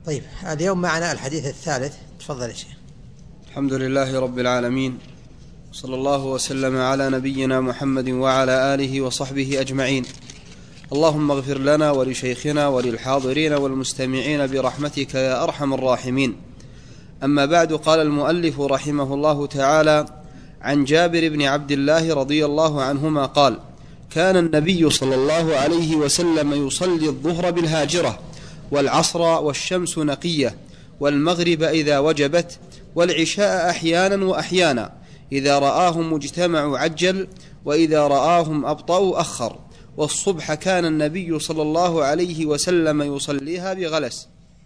طيب، اليوم معنا الحديث الثالث. تفضل يا شيخ. الحمد لله رب العالمين، صلى الله وسلم على نبينا محمد وعلى آله وصحبه أجمعين. اللهم اغفر لنا ولشيخنا وللحاضرين والمستمعين برحمتك يا أرحم الراحمين. أما بعد، قال المؤلف رحمه الله تعالى: عن جابر بن عبد الله رضي الله عنهما قال: كان النبي صلى الله عليه وسلم يصلي الظهر بالهاجرة، والعصر والشمس نقية، والمغرب إذا وجبت، والعشاء أحيانا وأحيانا، إذا رآهم اجتمعوا عجل، وإذا رآهم أبطأوا أخر، والصبح كان النبي صلى الله عليه وسلم يصليها بغلس.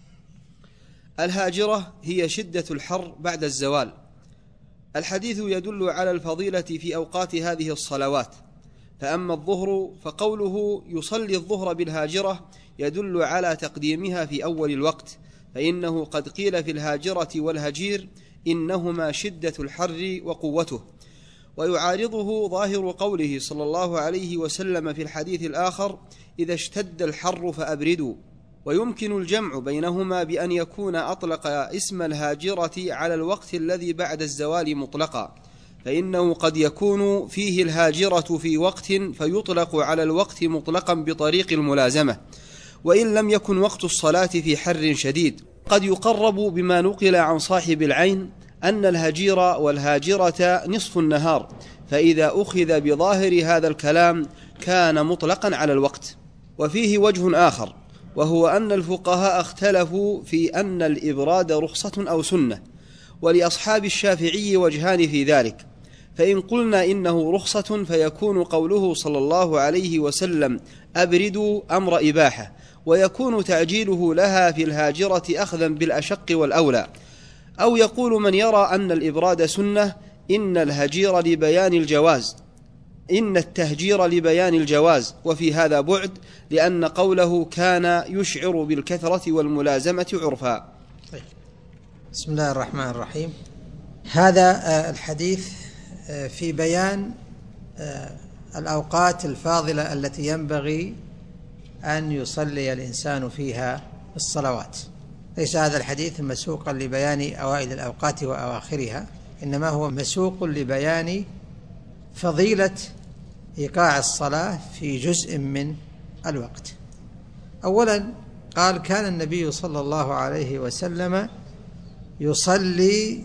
الهاجرة هي شدة الحر بعد الزوال. الحديث يدل على الفضيلة في أوقات هذه الصلوات. فأما الظهر فقوله يصلي الظهر بالهاجرة يدل على تقديمها في أول الوقت، فإنه قد قيل في الهاجرة والهجير إنهما شدة الحر وقوته. ويعارضه ظاهر قوله صلى الله عليه وسلم في الحديث الآخر: إذا اشتد الحر فأبردوا. ويمكن الجمع بينهما بأن يكون أطلق اسم الهاجرة على الوقت الذي بعد الزوال مطلقا، فإنه قد يكون فيه الهاجرة في وقت فيطلق على الوقت مطلقا بطريق الملازمة، وإن لم يكن وقت الصلاة في حر شديد. قد يقرب بما نقل عن صاحب العين أن الهجير والهاجرة نصف النهار، فإذا أخذ بظاهر هذا الكلام كان مطلقا على الوقت. وفيه وجه آخر، وهو أن الفقهاء اختلفوا في أن الإبراد رخصة أو سنة، ولأصحاب الشافعي وجهان في ذلك. فإن قلنا إنه رخصة فيكون قوله صلى الله عليه وسلم أبردوا أمر إباحة، ويكون تعجيله لها في الهاجرة أخذا بالأشق والأولى. أو يقول من يرى أن الإبراد سنة إن التهجير لبيان الجواز، وفي هذا بعد، لأن قوله كان يشعر بالكثرة والملازمة عرفا. طيب. بسم الله الرحمن الرحيم. هذا الحديث في بيان الأوقات الفاضلة التي ينبغي أن يصلي الإنسان فيها الصلوات. ليس هذا الحديث مسوقا لبيان أوائل الأوقات وأواخرها، إنما هو مسوق لبيان فضيلة إيقاع الصلاة في جزء من الوقت. أولا قال: كان النبي صلى الله عليه وسلم يصلي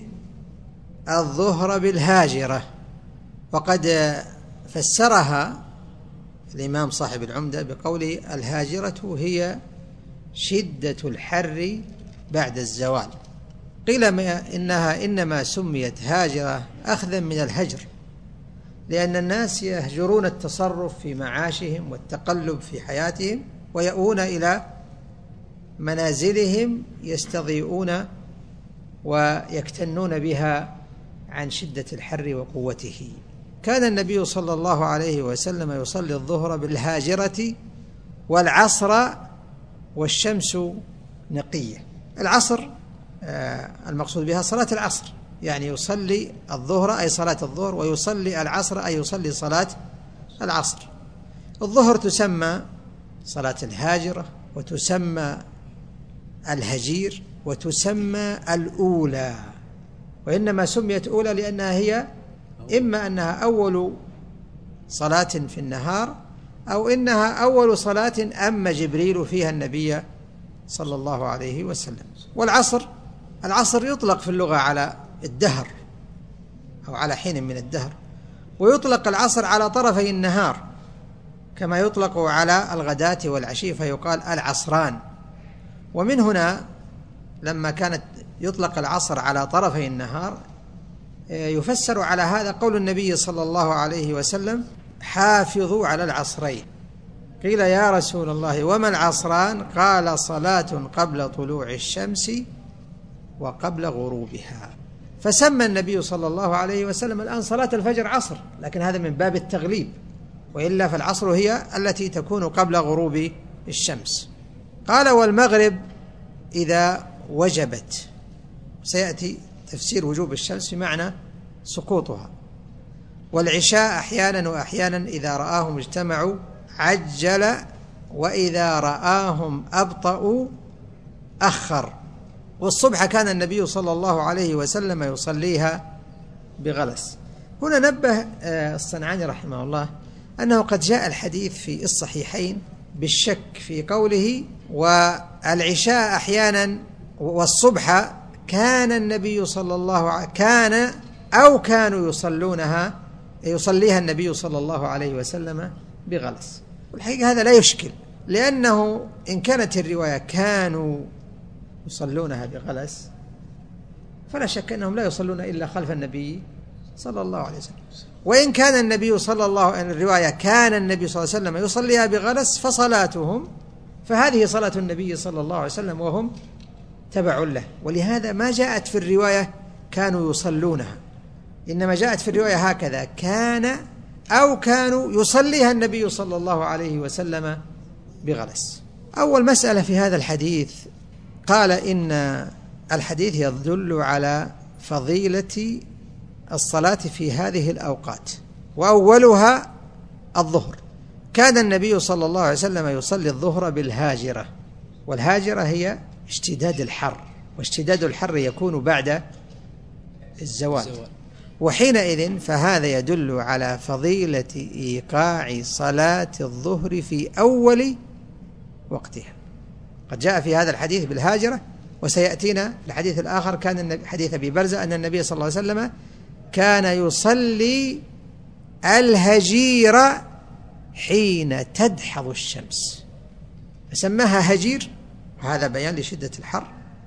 الظهر بالهاجرة، وقد فسرها الإمام صاحب العمدة بقوله: الهاجرة هي شدة الحر بعد الزوال. قيل إنها إنما سميت هاجرة أخذا من الهجر، لأن الناس يهجرون التصرف في معاشهم والتقلب في حياتهم، ويأوون إلى منازلهم يستضيئون ويكتنون بها عن شدة الحر وقوته. كان النبي صلى الله عليه وسلم يصلي الظهر بالهاجرة، والعصر والشمس نقية. العصر المقصود بها صلاة العصر، يعني يصلي الظهر أي صلاة الظهر، ويصلي العصر أي يصلي صلاة العصر. الظهر تسمى صلاة الهاجرة، وتسمى الهجير، وتسمى الأولى. وإنما سميت أولى لأنها هي إما أنها أول صلاة في النهار، أو إنها أول صلاة أما جبريل فيها النبي صلى الله عليه وسلم. والعصر يطلق في اللغة على الدهر أو على حين من الدهر، ويطلق العصر على طرفي النهار كما يطلق على الغداة والعشي، فيقال العصران. ومن هنا لما كانت يطلق العصر على طرفي النهار يفسر على هذا قول النبي صلى الله عليه وسلم: حافظوا على العصرين. قيل: يا رسول الله وما العصران؟ قال: صلاة قبل طلوع الشمس وقبل غروبها. فسمى النبي صلى الله عليه وسلم الآن صلاة الفجر عصر، لكن هذا من باب التغليب، وإلا فالعصر هي التي تكون قبل غروب الشمس. قال: والمغرب إذا وجبت. سيأتي تفسير وجوب الشمس بمعنى سقوطها. والعشاء أحيانا وأحيانا، إذا رآهم اجتمعوا عجل، وإذا رآهم أبطأوا أخر. والصبح كان النبي صلى الله عليه وسلم يصليها بغلس. هنا نبه الصنعاني رحمه الله أنه قد جاء الحديث في الصحيحين بالشك في قوله والعشاء أحيانا والصبح كان النبي صلى الله عليه كانوا يصليها النبي صلى الله عليه وسلم بغلس. والحقيقة هذا لا يشكل، لأنه إن كانت الرواية كانوا يصلونها بغلس فلا شك أنهم لا يصلون إلا خلف النبي صلى الله عليه وسلم. وإن كان النبي الرواية كان النبي صلى الله عليه وسلم يصليها بغلس فهذه صلاة النبي صلى الله عليه وسلم وهم تبع له. ولهذا ما جاءت في الرواية كانوا يصلونها، إنما جاءت في الرواية هكذا كانوا يصليها النبي صلى الله عليه وسلم بغلس. أول مسألة في هذا الحديث، قال إن الحديث يدل على فضيلة الصلاة في هذه الأوقات، وأولها الظهر. كان النبي صلى الله عليه وسلم يصلي الظهر بالهاجرة، والهاجرة هي اشتداد الحر، واشتداد الحر يكون بعد الزوال، وحينئذ فهذا يدل على فضيلة إيقاع صلاة الظهر في أول وقتها. قد جاء في هذا الحديث بالهاجرة، وسيأتينا الحديث الآخر كان حديث أبي برزة أن النبي صلى الله عليه وسلم كان يصلي الهجير حين تدحض الشمس، فسماها هجير، وهذا بيان لشدة الحر،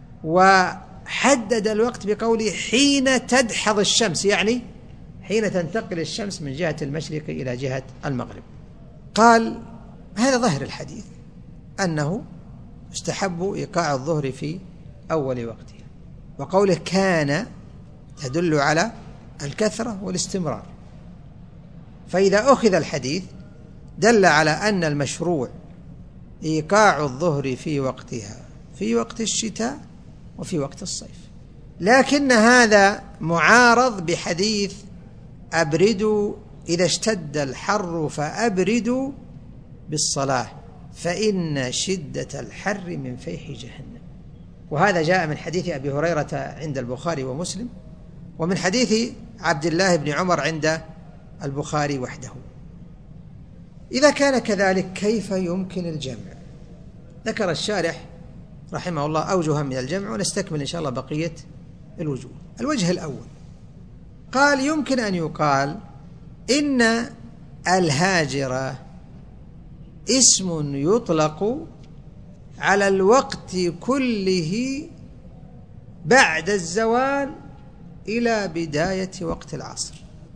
وحدد الوقت بقوله حين تدحض الشمس، يعني حين تنتقل الشمس من جهة المشرق إلى جهة المغرب. قال هذا ظاهر الحديث أنه يستحب إيقاع الظهر في أول وقتها، وقوله كان تدل على الكثرة والاستمرار. فإذا أخذ الحديث دل على أن المشروع إيقاع الظهر في وقتها في وقت الشتاء وفي وقت الصيف، لكن هذا معارض بحديث أبردوا إذا اشتد الحر فأبردوا بالصلاة فإن شدة الحر من فيح جهنم. وهذا جاء من حديث أبي هريرة عند البخاري ومسلم، ومن حديث عبد الله بن عمر عند البخاري وحده. إذا كان كذلك كيف يمكن الجمع؟ ذكر الشارح رحمه الله أوجها من الجمع، ونستكمل إن شاء الله بقية الوجوه. الوجه الأول، قال يمكن أن يقال إن الهاجرة اسم يطلق على الوقت كله بعد الزوال إلى بداية وقت العصر،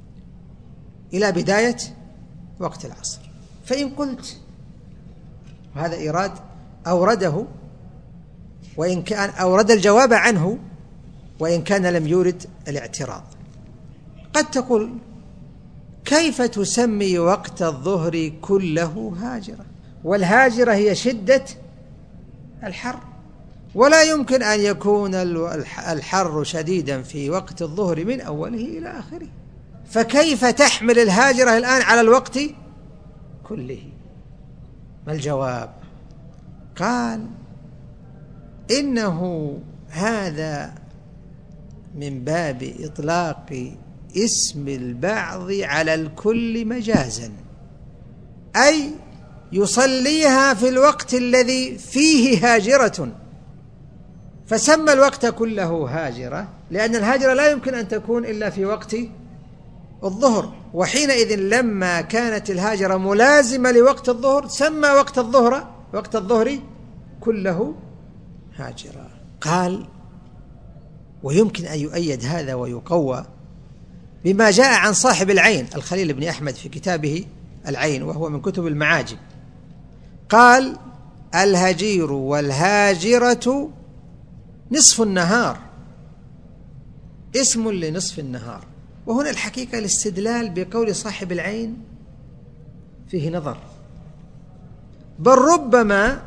فإن قلت، وهذا إيراد أورده، وإن كان أورد الجواب عنه وإن كان لم يورد الاعتراض. قد تقول كيف تسمي وقت الظهر كله هاجرة؟ والهاجرة هي شدة الحر، ولا يمكن أن يكون الحر شديدا في وقت الظهر من أوله إلى آخره، فكيف تحمل الهاجرة الآن على الوقت كله؟ ما الجواب؟ قال إنه هذا من باب إطلاق اسم البعض على الكل مجازا، أي يصليها في الوقت الذي فيه هاجرة، فسمى الوقت كله هاجرة، لأن الهاجرة لا يمكن أن تكون إلا في وقت الظهر، وحينئذ لما كانت الهاجرة ملازمة لوقت الظهر سمى وقت الظهر كله هاجرة. قال ويمكن أن يؤيد هذا ويقوى بما جاء عن صاحب العين الخليل بن أحمد في كتابه العين، وهو من كتب المعاجم. قال الهجير والهاجرة نصف النهار، اسم لنصف النهار. وهنا الحقيقة الاستدلال بقول صاحب العين فيه نظر، بل ربما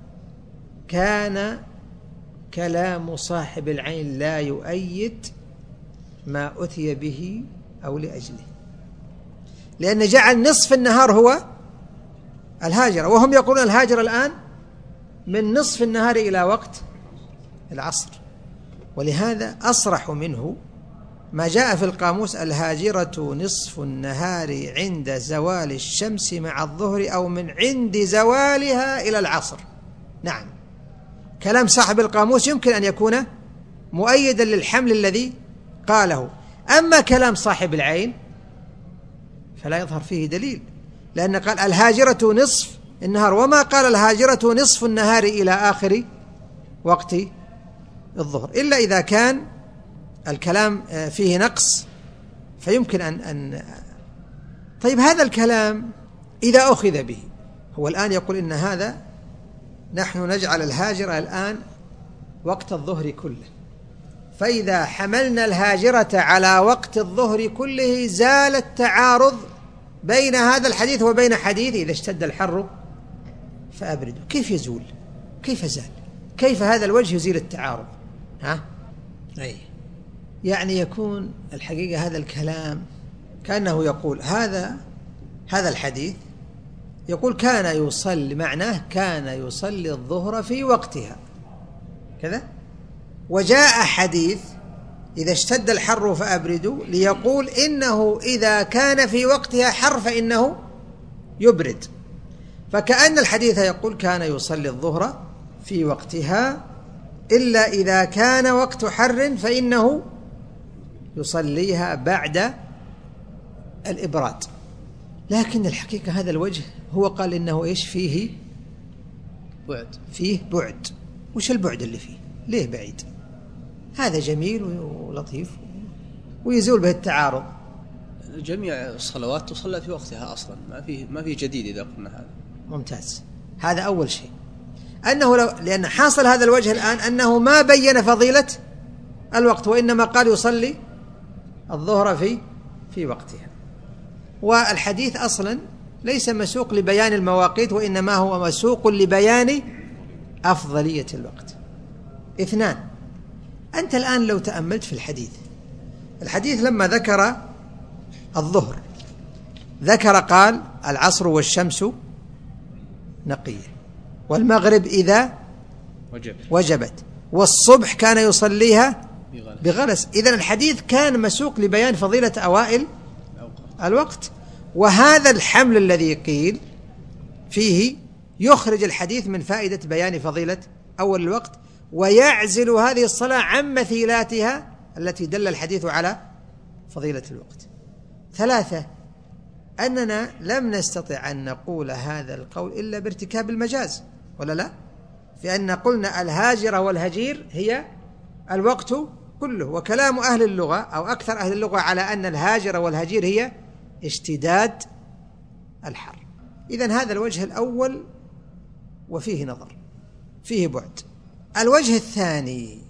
كان كلام صاحب العين لا يؤيد ما أتي به أو لأجله، لأن جعل نصف النهار هو الهاجرة، وهم يقولون الهاجرة الآن من نصف النهار إلى وقت العصر، ولهذا أصرح منه ما جاء في القاموس: الهاجرة نصف النهار عند زوال الشمس مع الظهر أو من عند زوالها إلى العصر. نعم، كلام صاحب القاموس يمكن أن يكون مؤيدا للحمل الذي قاله، أما كلام صاحب العين فلا يظهر فيه دليل، لأن قال الهاجرة نصف النهار، وما قال الهاجرة نصف النهار إلى آخر وقت الظهر، إلا إذا كان الكلام فيه نقص فيمكن أن طيب هذا الكلام إذا أخذ به، هو الآن يقول إن هذا نحن نجعل الهاجرة الآن وقت الظهر كله، فإذا حملنا الهاجرة على وقت الظهر كله زال التعارض بين هذا الحديث وبين حديث إذا اشتد الحر فأبردوا. كيف يزول؟ كيف زال؟ كيف هذا الوجه يزيل التعارض؟ يعني يكون الحقيقة هذا الكلام كأنه يقول هذا الحديث يقول كان يصلي، معناه كان يصلي الظهر في وقتها كذا، وجاء حديث إذا اشتد الحر فأبردوا ليقول إنه إذا كان في وقتها حر فإنه يبرد، فكأن الحديث يقول كان يصلي الظهر في وقتها إلا إذا كان وقت حر فإنه يصليها بعد الإبراد. لكن الحقيقة هذا الوجه هو قال إنه إيش فيه بعد. وش البعد اللي فيه؟ ليه بعيد؟ هذا جميل ولطيف ويزول به التعارض. جميع الصلوات تصلى في وقتها أصلا، ما في جديد إذا قلنا هذا. ممتاز، هذا أول شيء، أنه لأن حاصل هذا الوجه الآن أنه ما بين فضيلة الوقت، وإنما قال يصلي الظهر في وقتها. والحديث أصلا ليس مسوق لبيان المواقيت، وإنما هو مسوق لبيان أفضلية الوقت. 2، أنت الآن لو تأملت في الحديث لما ذكر الظهر قال العصر والشمس نقية، والمغرب إذا وجبت، والصبح كان يصليها بغلس. إذن الحديث كان مسوق لبيان فضيلة أوائل الوقت، وهذا الحمل الذي قيل فيه يخرج الحديث من فائدة بيان فضيلة أول الوقت، ويعزل هذه الصلاة عن مثيلاتها التي دل الحديث على فضيلة الوقت. 3، أننا لم نستطع أن نقول هذا القول إلا بارتكاب المجاز، ولا لا؟ في أن قلنا الهاجرة والهجير هي الوقت كله، وكلام أهل اللغة أو أكثر أهل اللغة على أن الهاجرة والهجير هي اشتداد الحر. إذن هذا الوجه الأول وفيه نظر، فيه بعد. الوجه الثاني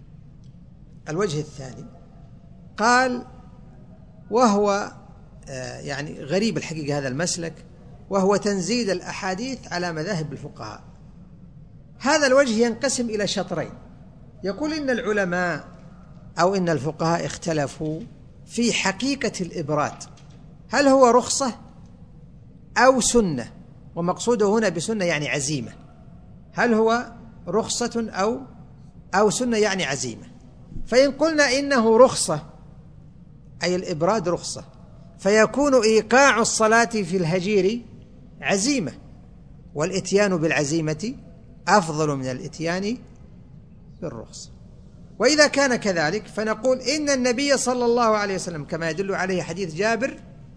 قال، وهو يعني غريب الحقيقة هذا المسلك، وهو تنزيل الأحاديث على مذاهب الفقهاء. هذا الوجه ينقسم إلى شطرين. يقول إن العلماء أو إن الفقهاء اختلفوا في حقيقة الإبراد، هل هو رخصة أو سنة؟ ومقصوده هنا بسنة يعني عزيمة، هل هو رخصة أو سنة يعني عزيمة؟ فإن قلنا إنه رخصة أي الإبراد رخصة، فيكون إيقاع الصلاة في الهجير عزيمة، والإتيان بالعزيمة أفضل من الإتيان بالرخصة. وإذا كان كذلك فنقول إن النبي صلى الله عليه وسلم كما يدل عليه حديث جابر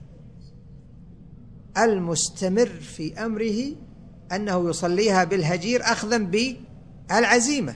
المستمر في أمره أنه يصليها بالهجير أخذا بالعزيمة،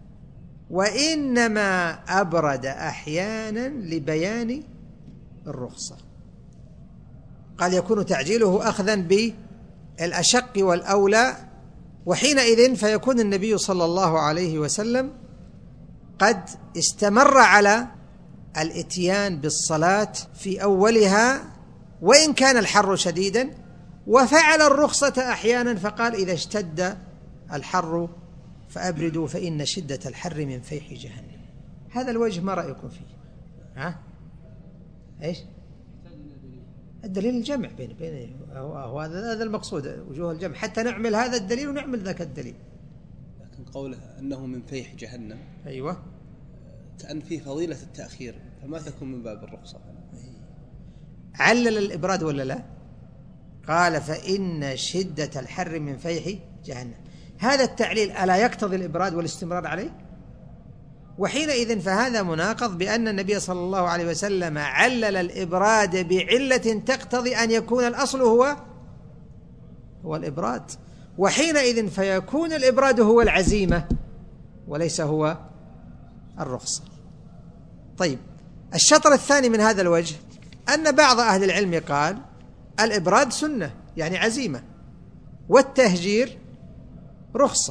وإنما أبرد أحيانا لبيان الرخصة. قال يكون تعجيله أخذا بالأشق والأولى، وحينئذ فيكون النبي صلى الله عليه وسلم قد استمر على الاتيان بالصلاة في أولها وإن كان الحر شديدا، وفعل الرخصة أحيانا فقال إذا اشتد الحر فأبردوا فإن شدة الحر من فيح جهنم. هذا الوجه ما رأيكم فيه؟ إيش؟ الدليل الجمع بين هذا المقصود، وجوه الجمع، حتى نعمل هذا الدليل ونعمل ذاك الدليل. لكن قوله أنه من فيح جهنم، أيوة، كأن فيه فضيلة التأخير، فما تكون من باب الرخصة. علل الإبراد ولا لا؟ قال فإن شدة الحر من فيح جهنم. هذا التعليل ألا يقتضي الإبراد والاستمرار عليه؟ وحينئذ فهذا مناقض بأن النبي صلى الله عليه وسلم علل الإبراد بعلة تقتضي أن يكون الأصل هو الإبراد، وحينئذ فيكون الإبراد هو العزيمة وليس هو الرخصة. طيب، الشطر الثاني من هذا الوجه أن بعض أهل العلم قال الإبراد سنة يعني عزيمة، والتهجير رخصة،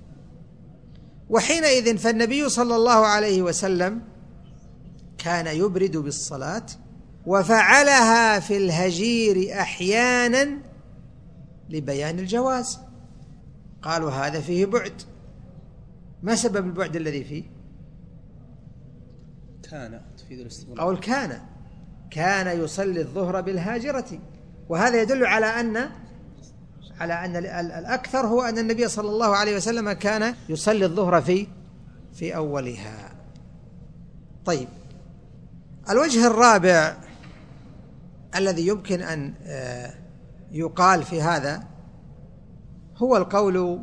وحينئذ فالنبي صلى الله عليه وسلم كان يبرد بالصلاة وفعلها في الهجير أحيانا لبيان الجواز. قالوا هذا فيه بعد. ما سبب البعد الذي فيه؟ كان تفيد الاستمرار. قول كان يصلي الظهر بالهاجرة، وهذا يدل على أن الأكثر هو أن النبي صلى الله عليه وسلم كان يصلي الظهر في أولها. طيب، الوجه الرابع الذي يمكن أن يقال في هذا هو القول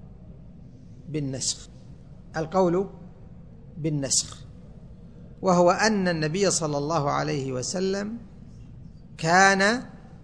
بالنسخ، وهو أن النبي صلى الله عليه وسلم كان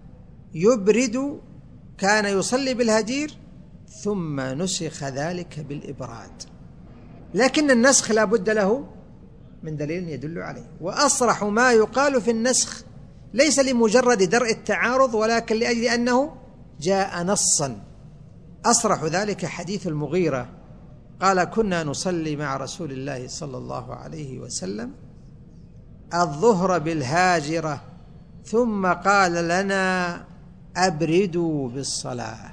يصلي بالهجير ثم نسخ ذلك بالإبراد، لكن النسخ لا بد له من دليل يدل عليه. وأصرح ما يقال في النسخ ليس لمجرد درء التعارض، ولكن لأجل أنه جاء نصا. أصرح ذلك حديث المغيرة قال كنا نصلي مع رسول الله صلى الله عليه وسلم الظهر بالهاجرة ثم قال لنا أبردوا بالصلاة.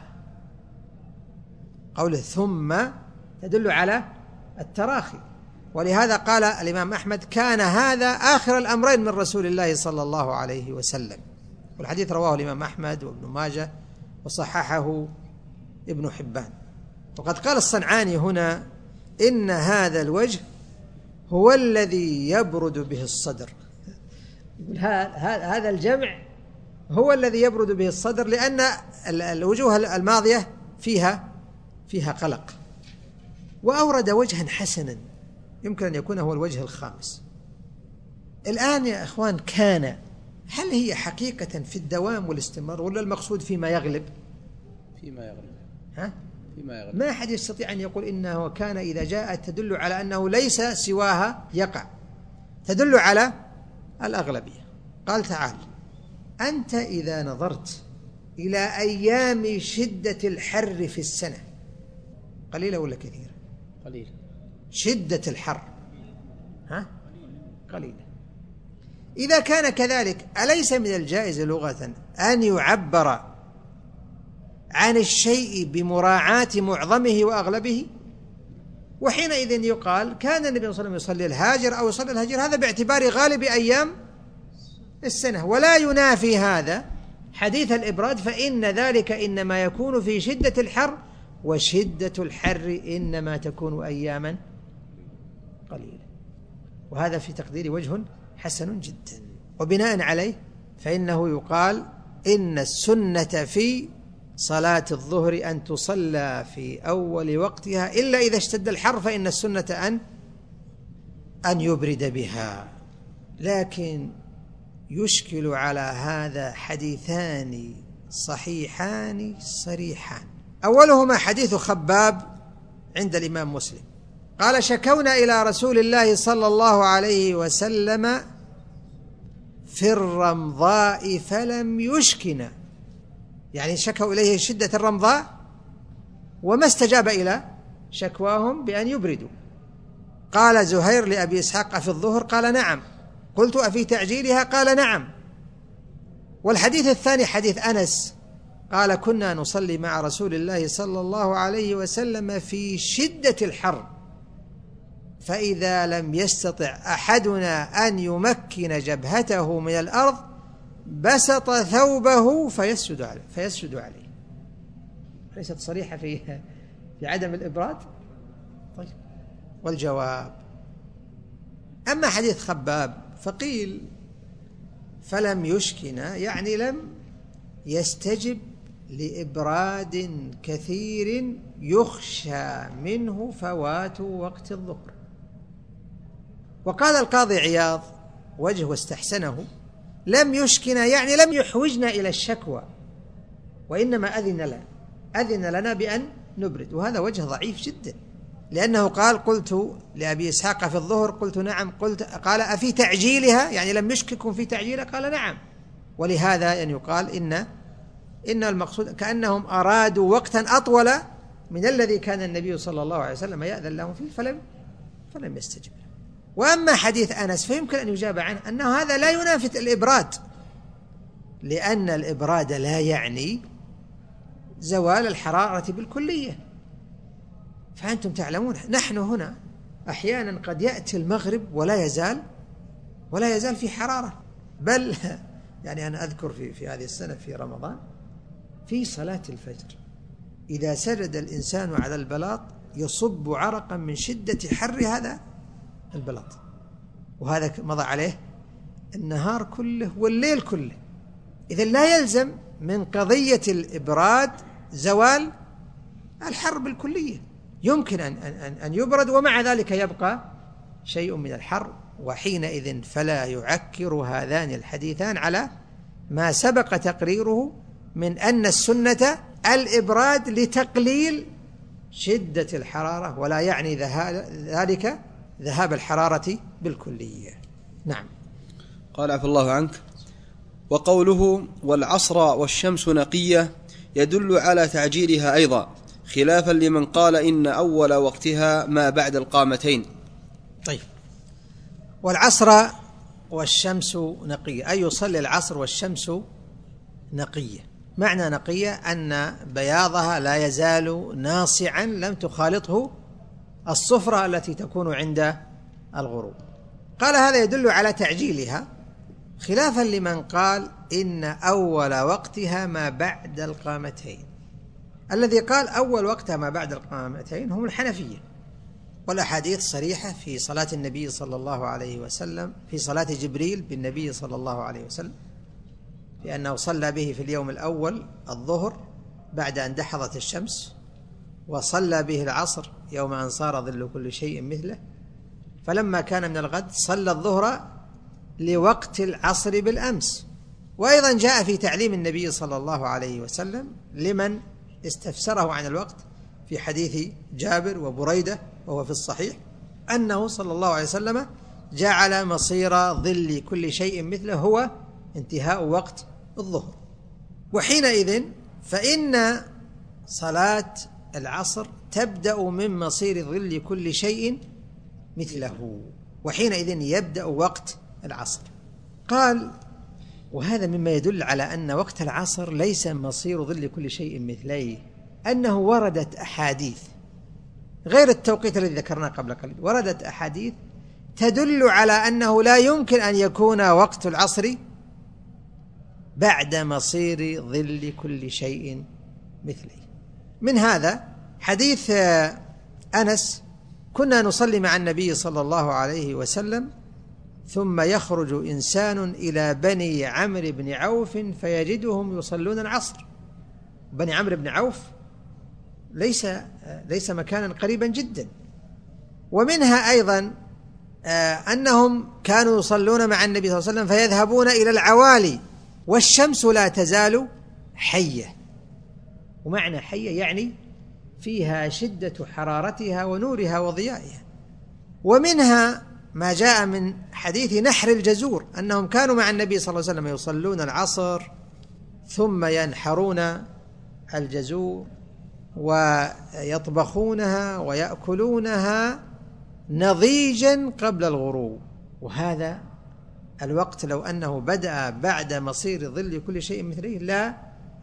قوله ثم تدل على التراخي، ولهذا قال الإمام أحمد كان هذا آخر الأمرين من رسول الله صلى الله عليه وسلم، والحديث رواه الإمام أحمد وابن ماجه وصححه ابن حبان. وقد قال الصنعاني هنا إن هذا الوجه هو الذي يبرد به الصدر. هذا الجمع هو الذي يبرد به الصدر، لأن الوجوه الماضية فيها قلق. وأورد وجها حسنا يمكن أن يكون هو الوجه الخامس. الآن يا أخوان، هل هي حقيقة في الدوام والاستمرار، ولا المقصود فيما يغلب؟ فيما يغلب. ما أحد يستطيع أن يقول إنه كان إذا جاءت تدل على أنه ليس سواها يقع، تدل على الأغلبية. قال تعالى أنت إذا نظرت إلى أيام شدة الحر في السنة، قليلة ولا كثيرة؟ قليلة. شدة الحر قليلة. إذا كان كذلك أليس من الجائز لغة أن يعبر عن الشيء بمراعاة معظمه وأغلبه؟ وحينئذ يقال كان النبي صلى الله عليه وسلم يصلي الهاجر أو يصلي الهجير، هذا باعتبار غالب أيام السنة، ولا ينافي هذا حديث الإبراد، فإن ذلك إنما يكون في شدة الحر، وشدة الحر إنما تكون أياما قليلة. وهذا في تقديري وجه حسن جدا. وبناء عليه فإنه يقال إن السنة في صلاة الظهر أن تصلى في أول وقتها، إلا إذا اشتد الحر فإن السنة أن يبرد بها. لكن يشكل على هذا حديثان صحيحان صريحان. أولهما حديث خباب عند الإمام مسلم قال شكونا إلى رسول الله صلى الله عليه وسلم في الرمضاء فلم يشكنا، يعني شكوا إليه شدة الرمضاء وما استجاب إلى شكواهم بأن يبردوا. قال زهير لأبي إسحاق في الظهر؟ قال نعم. قلت أفي تعجيلها؟ قال نعم. والحديث الثاني حديث أنس قال كنا نصلي مع رسول الله صلى الله عليه وسلم في شدة الحر، فإذا لم يستطع أحدنا أن يمكن جبهته من الأرض بسط ثوبه فيسجد عليه. ليست صريحة في عدم الإبراد؟ طيب، والجواب أما حديث خباب فقيل فلم يشكنا، يعني لم يستجب لإبراد كثير يخشى منه فوات وقت الظهر. وقال القاضي عياض وجه واستحسنه: لم يشكنا يعني لم يحوجنا إلى الشكوى، وإنما أذن لنا بأن نبرد. وهذا وجه ضعيف جدا، لأنه قال: قلت لأبي إسحاق في الظهر، قلت نعم، قال أفي تعجيلها، يعني لم يشككم في تعجيلها؟ قال نعم. ولهذا أن يقال إن المقصود كأنهم أرادوا وقتا أطول من الذي كان النبي صلى الله عليه وسلم يأذن لهم فيه فلم يستجب. وأما حديث أنس فيمكن أن يجاب عنه أنه هذا لا ينافي الإبراد، لأن الإبراد لا يعني زوال الحرارة بالكلية. فأنتم تعلمون نحن هنا أحيانا قد يأتي المغرب ولا يزال في حرارة، بل يعني أنا أذكر في هذه السنة في رمضان في صلاة الفجر إذا سجد الإنسان على البلاط يصب عرقا من شدة حر هذا البلاط، وهذا مضى عليه النهار كله والليل كله. إذن لا يلزم من قضية الإبراد زوال الحر بالكلية، يمكن أن يبرد ومع ذلك يبقى شيء من الحر، وحينئذ فلا يعكر هذان الحديثان على ما سبق تقريره من أن السنة الإبراد لتقليل شدة الحرارة، ولا يعني ذلك ذهاب الحرارة بالكلية. نعم. قال عفى الله عنك: وقوله والعصر والشمس نقية يدل على تعجيلها أيضا، خلافا لمن قال إن أول وقتها ما بعد القامتين. طيب، والعصر والشمس نقية، أي يصلي العصر والشمس نقية. معنى نقية أن بياضها لا يزال ناصعا، لم تخالطه الصفرة التي تكون عند الغروب. قال هذا يدل على تعجيلها، خلافا لمن قال إن أول وقتها ما بعد القامتين. الذي قال أول وقتها ما بعد القامتين هم الحنفية، والأحاديث صريحة في صلاة النبي صلى الله عليه وسلم، في صلاة جبريل بالنبي صلى الله عليه وسلم، لأنه صلى به في اليوم الأول الظهر بعد أن دحضت الشمس، وصلى به العصر يوم أن صار ظل كل شيء مثله، فلما كان من الغد صلى الظهر لوقت العصر بالأمس. وأيضا جاء في تعليم النبي صلى الله عليه وسلم لمن استفسره عن الوقت في حديث جابر وبريدة وهو في الصحيح أنه صلى الله عليه وسلم جعل مصير ظل كل شيء مثله هو انتهاء وقت الظهر. وحينئذ فإن صلاة العصر تبدأ من مصير ظل كل شيء مثله، وحينئذ يبدأ وقت العصر. قال وهذا مما يدل على أن وقت العصر ليس مصير ظل كل شيء مثليه، أنه وردت أحاديث غير التوقيت الذي ذكرناه قبل قليل، وردت أحاديث تدل على أنه لا يمكن أن يكون وقت العصر بعد مصير ظل كل شيء مثله. من هذا حديث أنس: كنا نصلي مع النبي صلى الله عليه وسلم ثم يخرج إنسان إلى بني عمرو بن عوف فيجدهم يصلون العصر. بني عمرو بن عوف ليس مكانا قريبا جدا. ومنها أيضا أنهم كانوا يصلون مع النبي صلى الله عليه وسلم فيذهبون إلى العوالي والشمس لا تزال حية. ومعنى حية يعني فيها شدة حرارتها ونورها وضيائها. ومنها ما جاء من حديث نحر الجزور أنهم كانوا مع النبي صلى الله عليه وسلم يصلون العصر ثم ينحرون الجزور ويطبخونها ويأكلونها نضيجا قبل الغروب. وهذا الوقت لو أنه بدأ بعد مصير ظل كل شيء مثله لا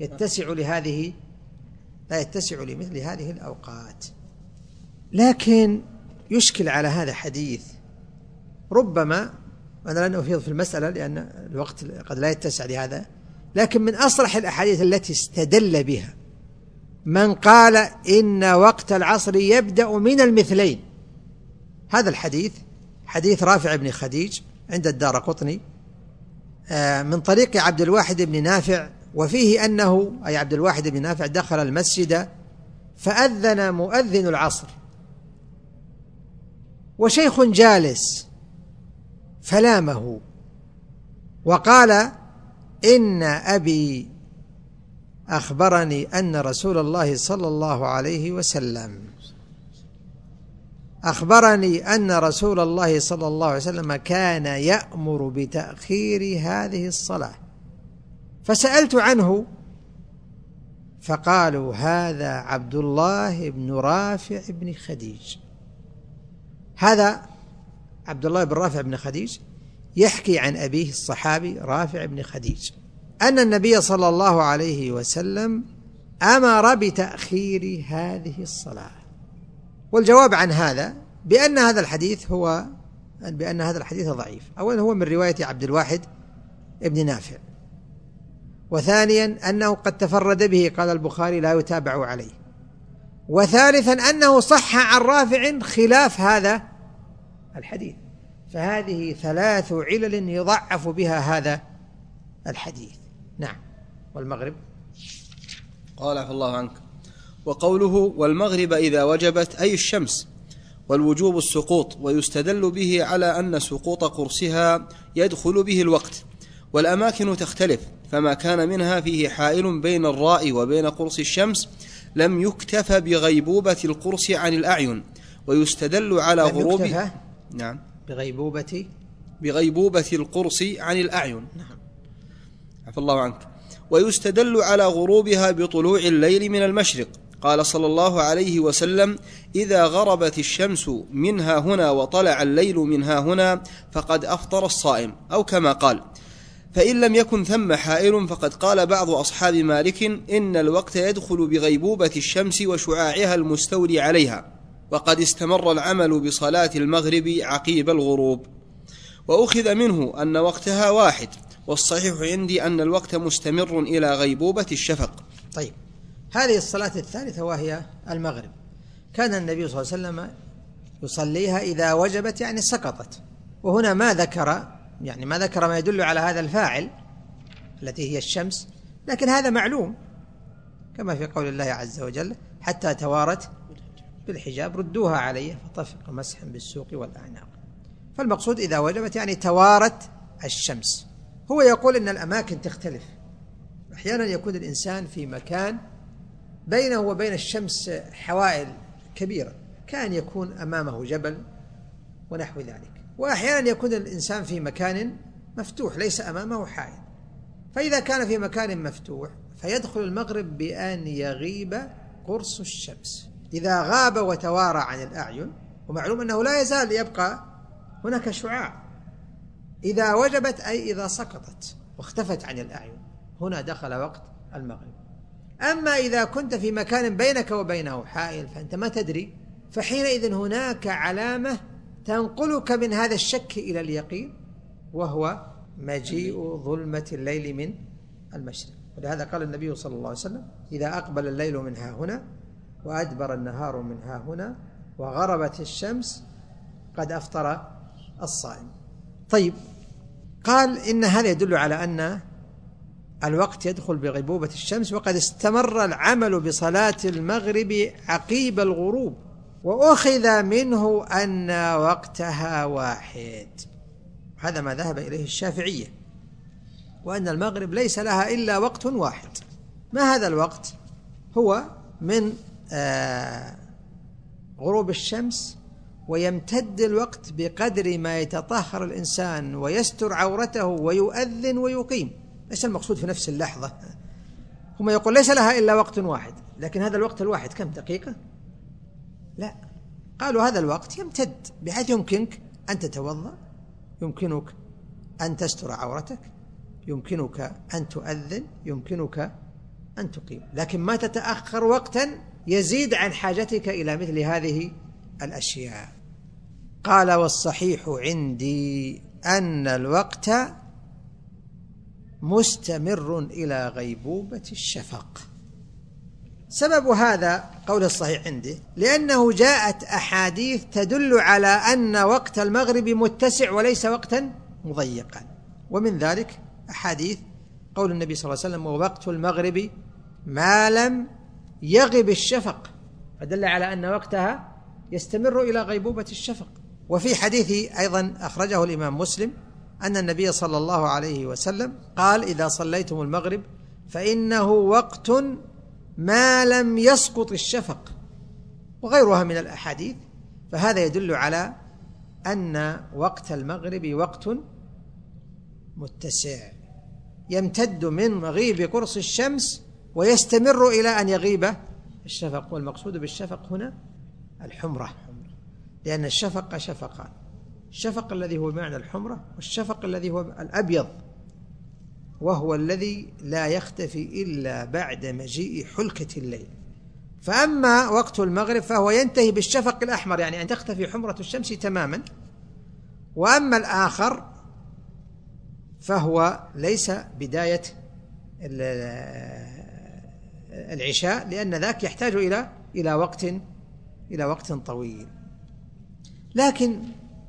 يتسع لمثل هذه الأوقات. لكن يشكل على هذا حديث، ربما أنا لن أفيض في المسألة لأن الوقت قد لا يتسع لهذا، لكن من أصرح الأحاديث التي استدل بها من قال إن وقت العصر يبدأ من المثلين. هذا الحديث حديث رافع بن خديج عند الدارقطني من طريق عبد الواحد بن نافع، وفيه أنه أي عبد الواحد بن نافع دخل المسجد فأذن مؤذن العصر وشيخ جالس فلامه وقال: إن أبي أخبرني أن رسول الله صلى الله عليه وسلم كان يأمر بتأخير هذه الصلاة، فسألت عنه فقالوا: هذا عبد الله بن رافع بن خديج. هذا عبد الله بن رافع بن خديج يحكي عن أبيه الصحابي رافع بن خديج أن النبي صلى الله عليه وسلم أمر بتأخير هذه الصلاة. والجواب عن هذا بأن هذا الحديث ضعيف. أولا هو من رواية عبد الواحد ابن نافع، وثانيا أنه قد تفرد به، قال البخاري لا يتابع عليه، وثالثا أنه صح عن رافع خلاف هذا الحديث. فهذه 3 علل يضعف بها هذا الحديث. نعم. والمغرب قال عفى الله عنك. وقوله والمغرب إذا وجبت أي الشمس، والوجوب السقوط، ويستدل به على أن سقوط قرصها يدخل به الوقت، والأماكن تختلف، فما كان منها فيه حائل بين الراء وبين قرص الشمس لم يكتف بغيبوبة القرص عن الأعين، ويستدل على غروب نعم بغيبوبة القرص عن الأعين. نعم. عفى الله عنك. ويستدل على غروبها بطلوع الليل من المشرق، قال صلى الله عليه وسلم: إذا غربت الشمس منها هنا وطلع الليل منها هنا فقد أفطر الصائم، أو كما قال. فإن لم يكن ثم حائل فقد قال بعض أصحاب مالك إن الوقت يدخل بغيبوبة الشمس وشعاعها المستولي عليها، وقد استمر العمل بصلاة المغرب عقيب الغروب، وأخذ منه أن وقتها واحد، والصحيح عندي أن الوقت مستمر إلى غيبوبة الشفق. طيب، هذه الصلاة الثالثة وهي المغرب، كان النبي صلى الله عليه وسلم يصليها إذا وجبت، يعني سقطت. وهنا ما ذكر ما يدل على هذا الفاعل التي هي الشمس، لكن هذا معلوم كما في قول الله عز وجل: حتى توارت بالحجاب ردوها عليه فطفق مسحا بالسوق والأعناق. فالمقصود إذا وجبت يعني توارت الشمس. هو يقول إن الأماكن تختلف، أحيانا يكون الإنسان في مكان بينه وبين الشمس حوائل كبيرة، كان يكون أمامه جبل ونحو ذلك، وأحيانا يكون الإنسان في مكان مفتوح ليس أمامه حائل. فإذا كان في مكان مفتوح فيدخل المغرب بأن يغيب قرص الشمس. إذا غاب وتوارى عن الأعين، ومعلوم أنه لا يزال يبقى هناك شعاع، إذا وجبت أي إذا سقطت واختفت عن الأعين، هنا دخل وقت المغرب. أما إذا كنت في مكان بينك وبينه حائل فأنت ما تدري، فحينئذ هناك علامة تنقلك من هذا الشك إلى اليقين، وهو مجيء ظلمة الليل من المشرق. ولهذا قال النبي صلى الله عليه وسلم: إذا أقبل الليل من ها هنا وأدبر النهار من ها هنا وغربت الشمس قد أفطر الصائم. طيب، قال إن هذا يدل على أن الوقت يدخل بغيبوبة الشمس، وقد استمر العمل بصلاة المغرب عقيب الغروب، وأخذ منه أن وقتها واحد. هذا ما ذهب إليه الشافعية، وأن المغرب ليس لها إلا وقت واحد. ما هذا الوقت؟ هو من غروب الشمس، ويمتد الوقت بقدر ما يتطهر الإنسان ويستر عورته ويؤذن ويقيم. ليس المقصود في نفس اللحظة، هم يقول ليس لها إلا وقت واحد، لكن هذا الوقت الواحد كم دقيقة؟ لا، قالوا هذا الوقت يمتد بحيث يمكنك أن تتوضأ، يمكنك أن تستر عورتك، يمكنك أن تؤذن، يمكنك أن تقيم، لكن ما تتأخر وقتا يزيد عن حاجتك إلى مثل هذه الأشياء. قال: والصحيح عندي أن الوقت مستمر إلى غيبوبة الشفق. سبب هذا قول الصحيح عنده لأنه جاءت أحاديث تدل على أن وقت المغرب متسع وليس وقتا مضيقا، ومن ذلك أحاديث قول النبي صلى الله عليه وسلم: ووقت المغرب ما لم يغب الشفق، فدل على أن وقتها يستمر إلى غيبوبة الشفق. وفي حديث أيضا أخرجه الإمام مسلم أن النبي صلى الله عليه وسلم قال: إذا صليتم المغرب فإنه وقت ما لم يسقط الشفق، وغيرها من الأحاديث. فهذا يدل على أن وقت المغرب وقت متسع يمتد من مغيب قرص الشمس ويستمر إلى أن يغيب الشفق. والمقصود بالشفق هنا الحمرة، لأن الشفق شفقان: الشفق الذي هو بمعنى الحمرة، والشفق الذي هو الأبيض، وهو الذي لا يختفي إلا بعد مجيء حلكة الليل. فأما وقت المغرب فهو ينتهي بالشفق الأحمر، يعني أن تختفي حمرة الشمس تماما. وأما الآخر فهو ليس بداية العشاء، لأن ذاك يحتاج إلى وقت طويل. لكن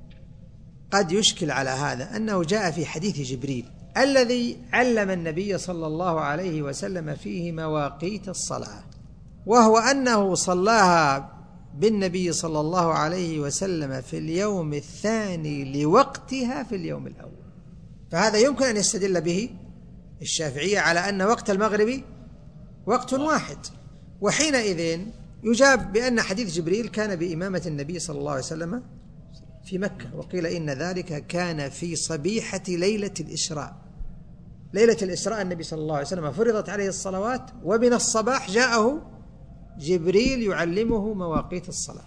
قد يشكل على هذا أنه جاء في حديث جبريل الذي علم النبي صلى الله عليه وسلم فيه مواقيت الصلاة، وهو أنه صلاها بالنبي صلى الله عليه وسلم في اليوم الثاني لوقتها في اليوم الأول. فهذا يمكن أن يستدل به الشافعية على أن وقت المغرب وقت واحد، وحينئذ يجاب بأن حديث جبريل كان بإمامة النبي صلى الله عليه وسلم في مكة، وقيل إن ذلك كان في صبيحة ليلة الإسراء. ليلة الإسراء النبي صلى الله عليه وسلم فرضت عليه الصلوات، ومن الصباح جاءه جبريل يعلمه مواقيت الصلاة.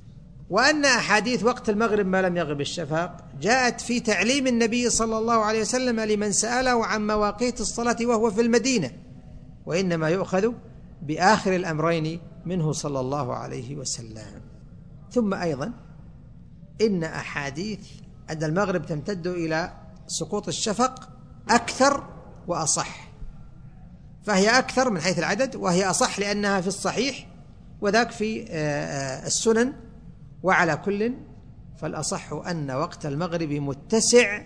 وأن أحاديث وقت المغرب ما لم يغب الشفق جاءت في تعليم النبي صلى الله عليه وسلم لمن سأله عن مواقيت الصلاة وهو في المدينة، وإنما يؤخذ بآخر الأمرين منه صلى الله عليه وسلم. ثم أيضا إن أحاديث أن المغرب تمتد إلى سقوط الشفق أكثر وأصح، فهي أكثر من حيث العدد، وهي أصح لأنها في الصحيح وذاك في السنن. وعلى كل فالأصح أن وقت المغرب متسع،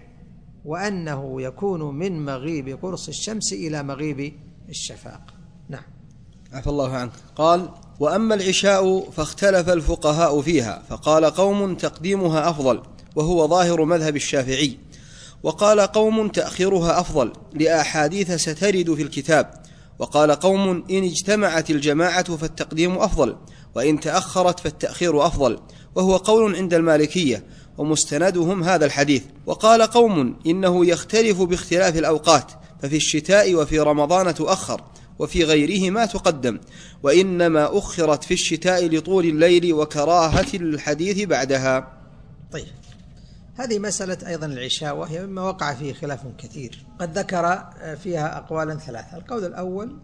وأنه يكون من مغيب قرص الشمس إلى مغيب الشفاق. نعم. عفى الله عنك. قال: وأما العشاء فاختلف الفقهاء فيها، فقال قوم تقديمها أفضل وهو ظاهر مذهب الشافعي، وقال قوم تأخيرها أفضل لأحاديث سترد في الكتاب، وقال قوم إن اجتمعت الجماعة فالتقديم أفضل، وإن تأخرت فالتأخير أفضل، وهو قول عند المالكية ومستندهم هذا الحديث. وقال قوم إنه يختلف باختلاف الأوقات، ففي الشتاء وفي رمضان تؤخر، وفي غيره ما تقدم، وإنما أخرت في الشتاء لطول الليل وكراهة الحديث بعدها. طيب، هذه مسألة أيضا العشاء، وهي مما وقع فيه خلاف كثير، قد ذكر فيها أقوالا ثلاثة. القول الأول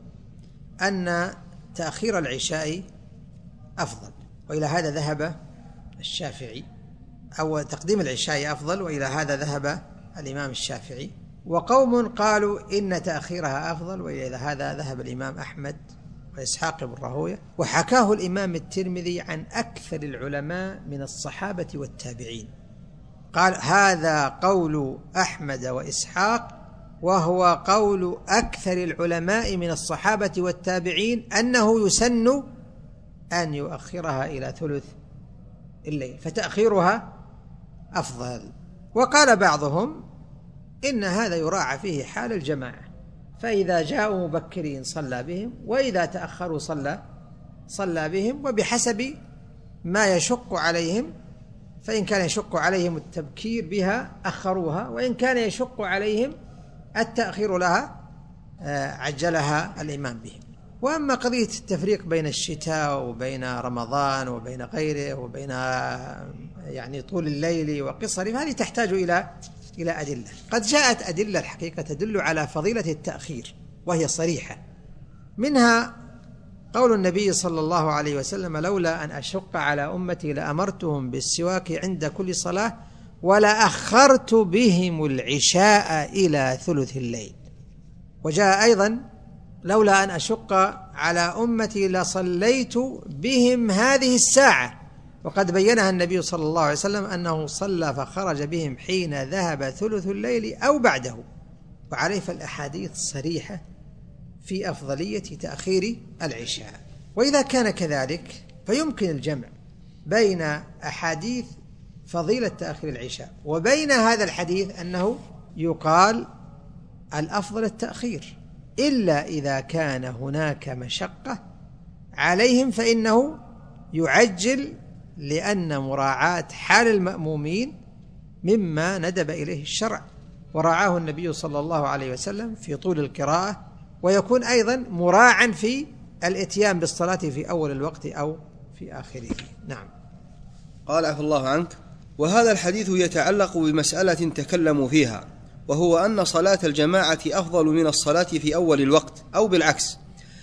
أن تأخير العشاء أفضل، وإلى هذا ذهب الشافعي، أو تقديم العشاء أفضل، وإلى هذا ذهب الإمام الشافعي. وقوم قالوا إن تأخيرها أفضل، وإلى هذا ذهب الإمام أحمد وإسحاق بن راهويه، وحكاه الإمام الترمذي عن أكثر العلماء من الصحابة والتابعين. قال: هذا قول أحمد وإسحاق، وهو قول أكثر العلماء من الصحابة والتابعين، أنه يسن أن يؤخرها إلى ثلث الليل، فتأخيرها أفضل. وقال بعضهم إن هذا يراعى فيه حال الجماعة، فإذا جاءوا مبكرين صلى بهم، وإذا تأخروا صلى بهم، وبحسب ما يشق عليهم، فإن كان يشق عليهم التبكير بها أخروها، وإن كان يشق عليهم التأخير لها عجلها الإمام بهم. وأما قضية التفريق بين الشتاء وبين رمضان وبين غيره وبين يعني طول الليل وقصره، هذه تحتاج إلى أدلة. قد جاءت أدلة الحقيقة تدل على فضيلة التأخير، وهي صريحة، منها قول النبي صلى الله عليه وسلم: لولا أن أشق على أمتي لأمرتهم بالسواك عند كل صلاة ولأخرت بهم العشاء إلى ثلث الليل. وجاء أيضا: لولا أن أشق على أمتي لصليت بهم هذه الساعة. وقد بينها النبي صلى الله عليه وسلم أنه صلى فخرج بهم حين ذهب ثلث الليل أو بعده. وعليه فالأحاديث صريحة في أفضلية تأخير العشاء. وإذا كان كذلك فيمكن الجمع بين أحاديث فضيلة تأخير العشاء وبين هذا الحديث أنه يقال الأفضل التأخير، إلا إذا كان هناك مشقة عليهم فإنه يعجل، لأن مراعاة حال المأمومين مما ندب إليه الشرع وراعاه النبي صلى الله عليه وسلم في طول القراءة، ويكون أيضا مراعا في الاتيان بالصلاة في أول الوقت أو في آخره. نعم. قال عفى الله عنك: وهذا الحديث يتعلق بمسألة تكلموا فيها، وهو أن صلاة الجماعة أفضل من الصلاة في أول الوقت أو بالعكس،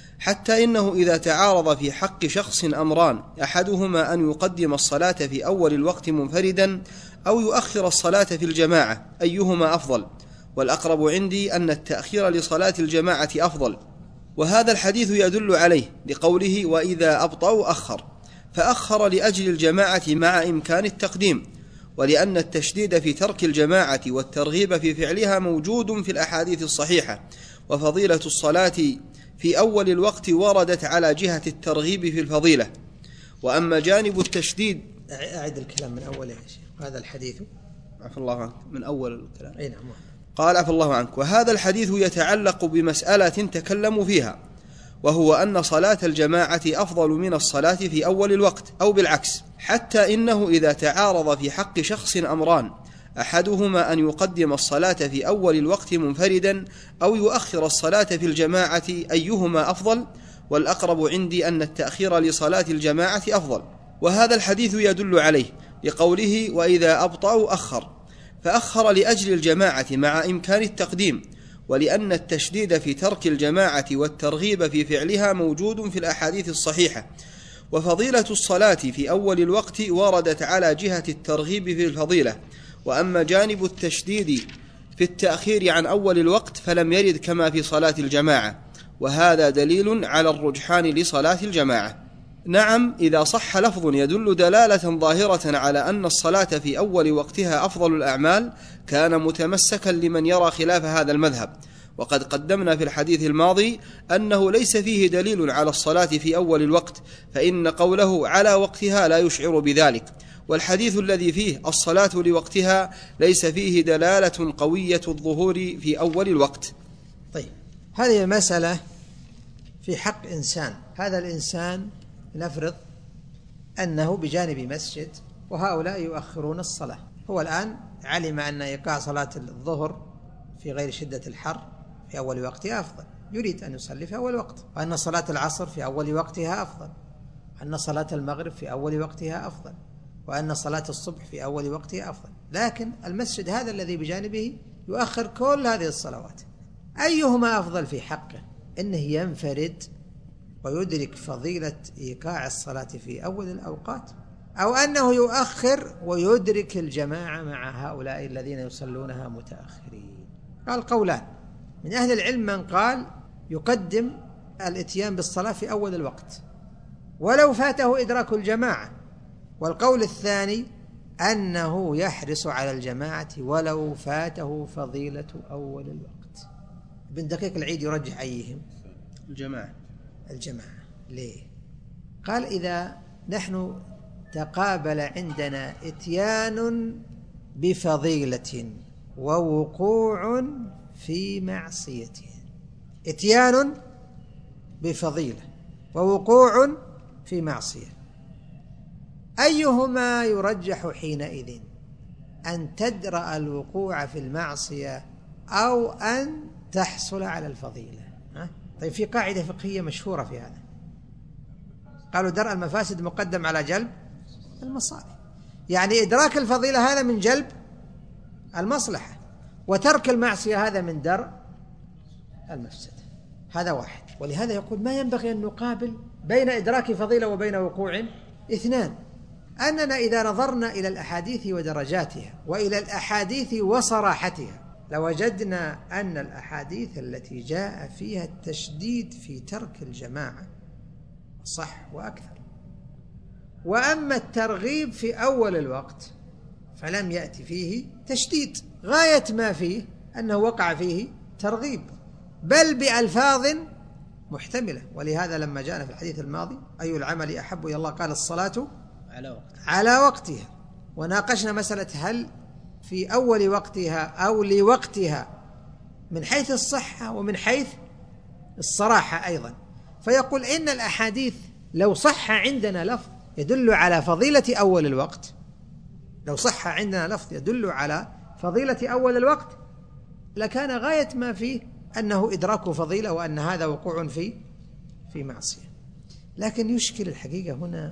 حتى إنه إذا تعارض في حق شخص أمران أحدهما أن يقدم الصلاة في أول الوقت منفردا أو يؤخر الصلاة في الجماعة أيهما أفضل؟ والأقرب عندي أن التأخير لصلاة الجماعة أفضل، وهذا الحديث يدل عليه لقوله: وإذا أبطأوا أخر، فأخر لأجل الجماعة مع إمكان التقديم، ولأن التشديد في ترك الجماعة والترغيب في فعلها موجود في الأحاديث الصحيحة، وفضيلة الصلاة في أول الوقت وردت على جهة الترغيب في الفضيلة. وأما جانب التشديد، أعد الكلام من أوله يا شيخ. هذا الحديث عفى الله عنك من أول الكلام. أي نعم. قال عفى الله عنك: وهذا الحديث يتعلق بمسألة تكلموا فيها، وهو أن صلاة الجماعة أفضل من الصلاة في أول الوقت أو بالعكس، حتى إنه إذا تعارض في حق شخص أمران أحدهما أن يقدم الصلاة في أول الوقت منفردا أو يؤخر الصلاة في الجماعة أيهما أفضل؟ والأقرب عندي أن التأخير لصلاة الجماعة أفضل، وهذا الحديث يدل عليه لقوله: وإذا أبطأوا أخر، فأخر لأجل الجماعة مع إمكان التقديم، ولأن التشديد في ترك الجماعة والترغيب في فعلها موجود في الأحاديث الصحيحة، وفضيلة الصلاة في أول الوقت وردت على جهة الترغيب في الفضيلة. وأما جانب التشديد في التأخير عن أول الوقت فلم يرد كما في صلاة الجماعة، وهذا دليل على الرجحان لصلاة الجماعة. نعم، إذا صح لفظ يدل دلالة ظاهرة على أن الصلاة في أول وقتها أفضل الأعمال كان متمسكا لمن يرى خلاف هذا المذهب، وقد قدمنا في الحديث الماضي أنه ليس فيه دليل على الصلاة في أول الوقت، فإن قوله على وقتها لا يشعر بذلك، والحديث الذي فيه الصلاة لوقتها ليس فيه دلالة قوية الظهور في أول الوقت. طيب، هذه مسألة في حق إنسان. هذا الإنسان نفرض أنه بجانب مسجد وهؤلاء يؤخرون الصلاة. هو الآن علم أن إيقاع صلاة الظهر في غير شدة الحر في أول وقتها أفضل، يريد أن يصلي في أول وقت، وأن صلاة العصر في أول وقتها أفضل، وأن صلاة المغرب في أول وقتها أفضل، وأن صلاة الصبح في أول وقتها أفضل. لكن المسجد هذا الذي بجانبه يؤخر كل هذه الصلوات، أيهما أفضل في حقه؟ إنه ينفرد ويدرك فضيلة إيقاع الصلاة في أول الأوقات، أو أنه يؤخر ويدرك الجماعة مع هؤلاء الذين يصلونها متأخرين؟ قال قولان من أهل العلم: من قال يقدم الاتيان بالصلاة في أول الوقت ولو فاته إدراك الجماعة، والقول الثاني أنه يحرص على الجماعة ولو فاته فضيلة أول الوقت. ابن دقيق العيد يرجح أيهم؟ الجماعة. ليه؟ قال: إذا نحن تقابل عندنا اتيان بفضيلة ووقوع في معصية، اتيان بفضيلة ووقوع في معصية، أيهما يرجح حينئذ؟ أن تدرأ الوقوع في المعصية أو أن تحصل على الفضيلة؟ طيب، في قاعدة فقهية مشهورة في هذا، قالوا: درء المفاسد مقدم على جلب المصالح. يعني إدراك الفضيلة هذا من جلب المصلحة، وترك المعصية هذا من درء المفسدة. هذا واحد. ولهذا يقول: ما ينبغي أن نقابل بين إدراك فضيلة وبين وقوع اثنان. أننا إذا نظرنا إلى الأحاديث ودرجاتها وإلى الأحاديث وصراحتها لوجدنا أن الأحاديث التي جاء فيها التشديد في ترك الجماعة صح وأكثر، وأما الترغيب في أول الوقت فلم يأتي فيه تشديد، غاية ما فيه أنه وقع فيه ترغيب بل بألفاظ محتملة. ولهذا لما جاءنا في الحديث الماضي أي العمل أحب إلى الله قال الصلاة على وقتها، وناقشنا مسألة هل في أول وقتها أو لوقتها من حيث الصحة ومن حيث الصراحة أيضا. فيقول إن الأحاديث لو صح عندنا لفظ يدل على فضيلة أول الوقت، لو صح عندنا لفظ يدل على فضيلة أول الوقت لكان غاية ما فيه أنه إدراك فضيلة وأن هذا وقوع في معصية. لكن يشكل الحقيقة هنا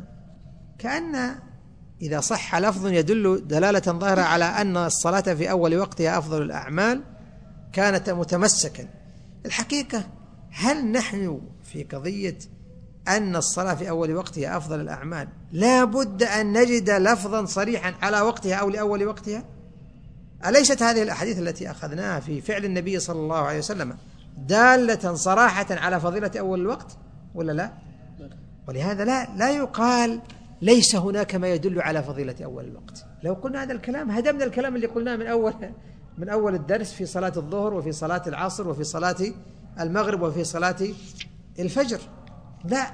كأن إذا صح لفظ يدل دلالة ظاهرة على أن الصلاة في أول وقتها أفضل الأعمال كانت متمسكا. الحقيقة هل نحن في قضية أن الصلاة في أول وقتها أفضل الأعمال لا بد أن نجد لفظا صريحا على وقتها أو لأول وقتها؟ أليست هذه الأحاديث التي أخذناها في فعل النبي صلى الله عليه وسلم دالة صراحة على فضيلة أول الوقت ولا لا؟ ولهذا لا يقال ليس هناك ما يدل على فضيلة أول الوقت. لو قلنا هذا الكلام هدمنا الكلام اللي قلناه من أول الدرس في صلاة الظهر وفي صلاة العصر وفي صلاة المغرب وفي صلاة الفجر. لا،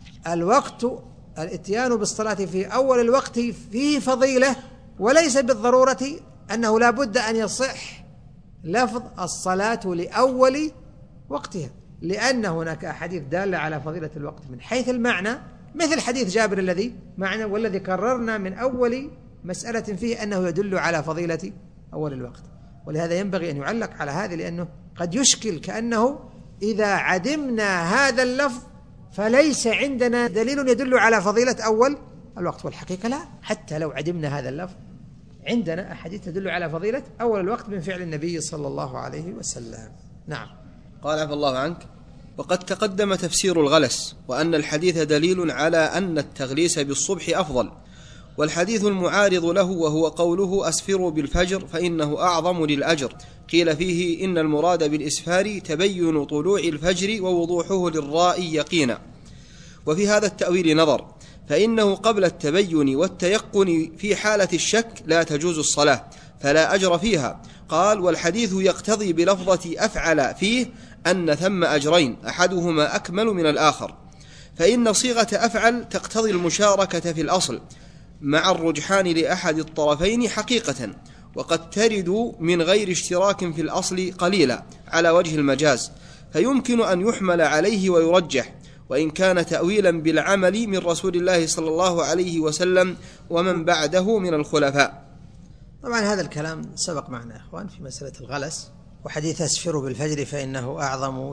الوقت الاتيان بالصلاة في أول الوقت فيه فضيلة، وليس بالضرورة أنه لا بد أن يصح لفظ الصلاة لأول وقتها، لأن هناك أحاديث دالة على فضيلة الوقت من حيث المعنى، مثل حديث جابر الذي معنا والذي كررنا من أول مسألة فيه أنه يدل على فضيلة أول الوقت. ولهذا ينبغي أن يعلق على هذا، لأنه قد يشكل كأنه إذا عدمنا هذا اللفظ فليس عندنا دليل يدل على فضيلة أول الوقت. والحقيقة لا، حتى لو عدمنا هذا اللفظ عندنا أحاديث تدل على فضيلة أول الوقت من فعل النبي صلى الله عليه وسلم. نعم. قال عفى الله عنك: وقد تقدم تفسير الغلس، وأن الحديث دليل على أن التغليس بالصبح أفضل، والحديث المعارض له وهو قوله أسفروا بالفجر فإنه أعظم للأجر، قيل فيه إن المراد بالإسفار تبين طلوع الفجر ووضوحه للراء يقينا. وفي هذا التأويل نظر، فإنه قبل التبين والتيقن في حالة الشك لا تجوز الصلاة فلا أجر فيها. قال: والحديث يقتضي بلفظة أفعل فيه أن ثم أجرين أحدهما أكمل من الآخر، فإن صيغة أفعل تقتضي المشاركة في الأصل مع الرجحان لأحد الطرفين حقيقة، وقد ترد من غير اشتراك في الأصل قليلا على وجه المجاز، فيمكن أن يحمل عليه ويرجح، وإن كان تأويلا بالعمل من رسول الله صلى الله عليه وسلم ومن بعده من الخلفاء. طبعا هذا الكلام سبق معنا يا أخوان في مسألة الغلس، وحديث أسفروا بالفجر فإنه أعظم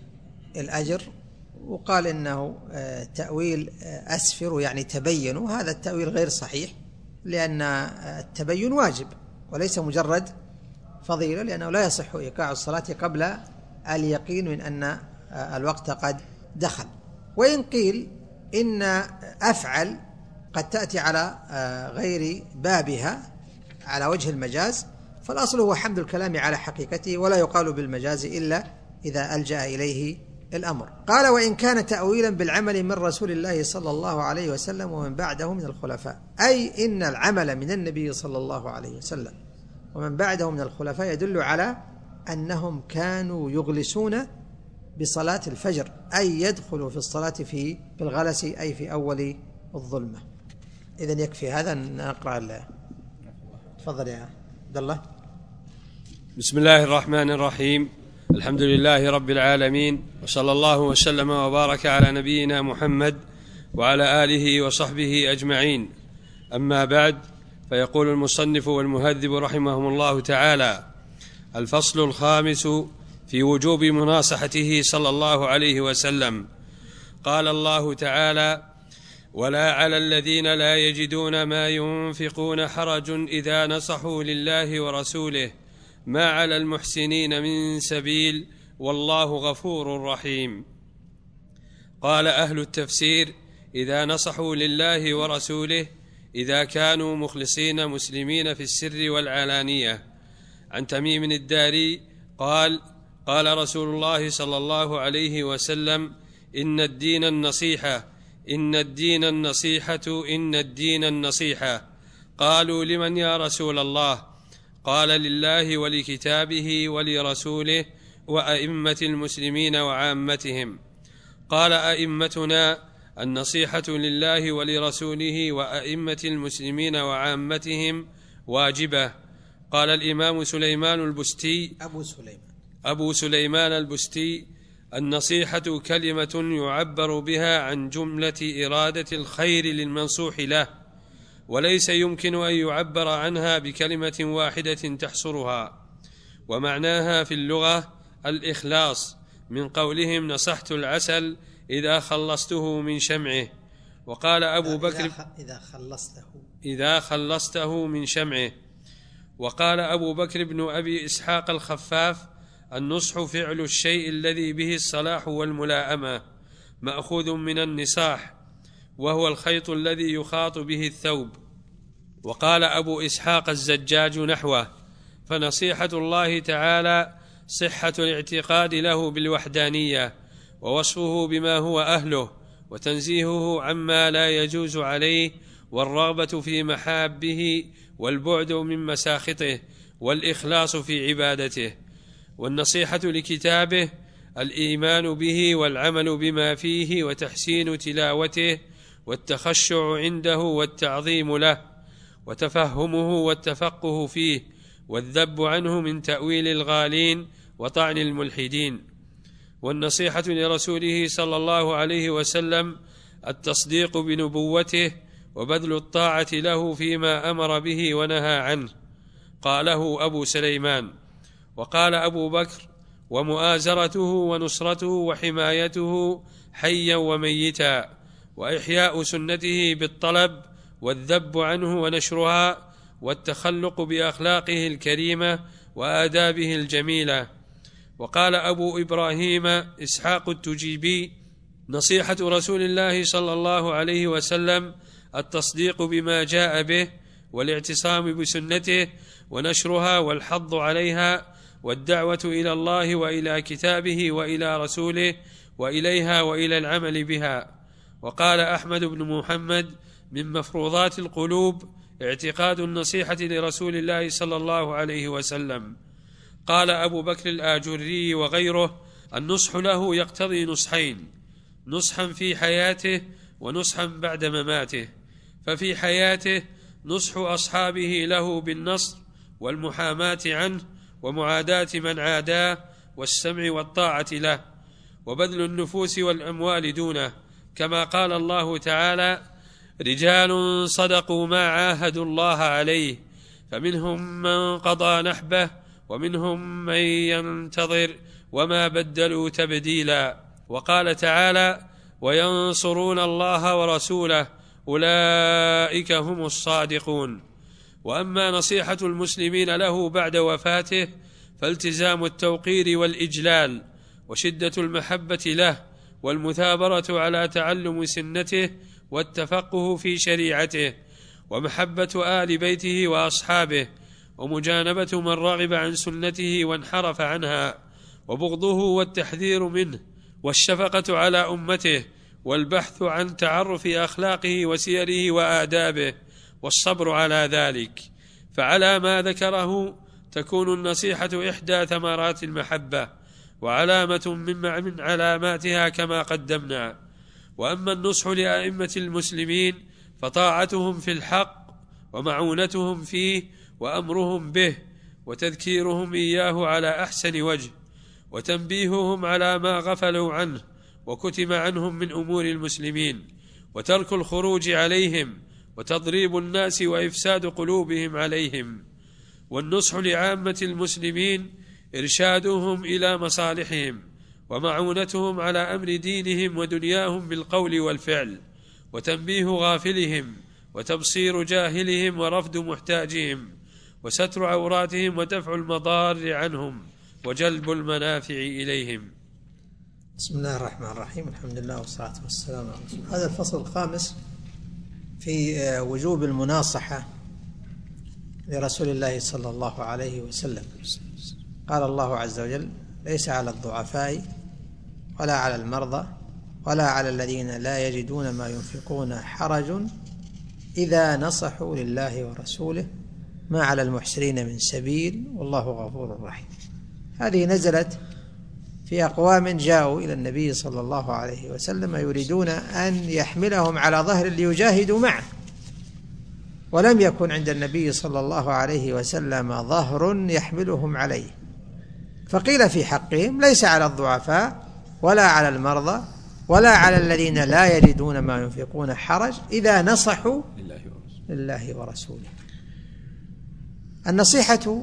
للأجر، وقال إنه تأويل أسفروا يعني تبينوا، هذا التأويل غير صحيح، لأن التبين واجب وليس مجرد فضيلة، لأنه لا يصح إيقاع الصلاة قبل اليقين من أن الوقت قد دخل. وإن قيل إن أفعل قد تأتي على غير بابها على وجه المجاز، فالأصل هو حمد الكلام على حقيقته، ولا يقال بالمجاز إلا إذا ألجأ إليه الأمر. قال: وإن كان تأويلا بالعمل من رسول الله صلى الله عليه وسلم ومن بعده من الخلفاء، أي إن العمل من النبي صلى الله عليه وسلم ومن بعده من الخلفاء يدل على أنهم كانوا يغلسون بصلاة الفجر، أي يدخلوا في الصلاة في الغلس، أي في أول الظلمة. إذن يكفي هذا، نقرأ. تفضل يا عبد الله. بسم الله الرحمن الرحيم، الحمد لله رب العالمين، وصلى الله وسلم وبارك على نبينا محمد وعلى آله وصحبه أجمعين. أما بعد، فيقول المصنف والمهذب رحمهم الله تعالى: الفصل الخامس في وجوب مناصحته صلى الله عليه وسلم. قال الله تعالى: ولا على الذين لا يجدون ما ينفقون حرج إذا نصحوا لله ورسوله ما على المحسنين من سبيل والله غفور رحيم. قال أهل التفسير: إذا نصحوا لله ورسوله إذا كانوا مخلصين مسلمين في السر والعلانية، عن تميم الداري قال: قال رسول الله صلى الله عليه وسلم: إن الدين النصيحة، إن الدين النصيحة، إن الدين النصيحة. قالوا: لمن يا رسول الله؟ قال: لله ولكتابه ولرسوله وأئمة المسلمين وعامتهم. قال: أئمتنا النصيحة لله ولرسوله وأئمة المسلمين وعامتهم واجبة. قال الإمام سليمان البستي أبو سليمان البستي: النصيحة كلمة يعبر بها عن جملة إرادة الخير للمنصوح له، وليس يمكن أن يعبر عنها بكلمة واحدة تحصرها. ومعناها في اللغة الإخلاص، من قولهم: نصحت العسل إذا خلصته من شمعه. وقال أبو بكر: إذا خلصته من شمعه. وقال أبو بكر بن أبي إسحاق الخفاف: النصح فعل الشيء الذي به الصلاح والملاءمة، مأخوذ من النصاح، وهو الخيط الذي يخاط به الثوب. وقال أبو إسحاق الزجاج نحوه: فنصيحة الله تعالى صحة الاعتقاد له بالوحدانية، ووصفه بما هو أهله، وتنزيهه عما لا يجوز عليه، والرغبة في محابه، والبعد من مساخطه، والإخلاص في عبادته. والنصيحة لكتابه الإيمان به والعمل بما فيه، وتحسين تلاوته، والتخشع عنده، والتعظيم له، وتفهمه والتفقه فيه، والذب عنه من تأويل الغالين وطعن الملحدين. والنصيحة لرسوله صلى الله عليه وسلم التصديق بنبوته، وبذل الطاعة له فيما أمر به ونهى عنه. قاله أبو سليمان. وقال أبو بكر: ومؤازرته ونصرته وحمايته حيا وميتا، وإحياء سنته بالطلب، والذب عنه ونشرها، والتخلق بأخلاقه الكريمة وآدابه الجميلة. وقال أبو إبراهيم إسحاق التجيبي: نصيحة رسول الله صلى الله عليه وسلم التصديق بما جاء به، والاعتصام بسنته، ونشرها والحض عليها، والدعوة إلى الله وإلى كتابه وإلى رسوله، وإليها وإلى العمل بها. وقال أحمد بن محمد: من مفروضات القلوب اعتقاد النصيحة لرسول الله صلى الله عليه وسلم. قال أبو بكر الآجري وغيره: النصح له يقتضي نصحين: نصحا في حياته، ونصحا بعد مماته. ففي حياته نصح أصحابه له بالنصر والمحاماة عنه، ومعاداة من عاداه، والسمع والطاعة له، وبذل النفوس والأموال دونه، كما قال الله تعالى: رجال صدقوا ما عاهدوا الله عليه، فمنهم من قضى نحبه، ومنهم من ينتظر، وما بدلوا تبديلا. وقال تعالى: وينصرون الله ورسوله، أولئك هم الصادقون. وأما نصيحة المسلمين له بعد وفاته فالتزام التوقير والإجلال، وشدة المحبة له، والمثابرة على تعلم سنته، والتفقه في شريعته، ومحبة آل بيته وأصحابه، ومجانبة من رغب عن سنته وانحرف عنها، وبغضه والتحذير منه، والشفقة على أمته، والبحث عن تعرف أخلاقه وسيره وآدابه، والصبر على ذلك. فعلى ما ذكره تكون النصيحة إحدى ثمرات المحبة، وعلامة من علاماتها كما قدمنا. وأما النصح لأئمة المسلمين فطاعتهم في الحق، ومعونتهم فيه، وأمرهم به، وتذكيرهم إياه على أحسن وجه، وتنبيههم على ما غفلوا عنه وكتم عنهم من أمور المسلمين، وترك الخروج عليهم، وتضريب الناس وإفساد قلوبهم عليهم. والنصح لعامة المسلمين إرشادهم إلى مصالحهم، ومعونتهم على أمر دينهم ودنياهم بالقول والفعل، وتنبيه غافلهم، وتبصير جاهلهم، ورفض محتاجهم، وستر عوراتهم، ودفع المضار عنهم، وجلب المنافع إليهم. بسم الله الرحمن الرحيم. الحمد لله والصلاة والسلام على رسول الله. هذا الفصل الخامس في وجوب المناصحة لرسول الله صلى الله عليه وسلم. قال الله عز وجل: ليس على الضعفاء ولا على المرضى ولا على الذين لا يجدون ما ينفقون حرج إذا نصحوا لله ورسوله ما على المحسنين من سبيل والله غفور رحيم. هذه نزلت في أقوام جاءوا إلى النبي صلى الله عليه وسلم يريدون أن يحملهم على ظهر ليجاهدوا معه، ولم يكن عند النبي صلى الله عليه وسلم ظهر يحملهم عليه، فقيل في حقهم: ليس على الضعفاء ولا على المرضى ولا على الذين لا يجدون ما ينفقون حرج إذا نصحوا لله ورسوله. النصيحة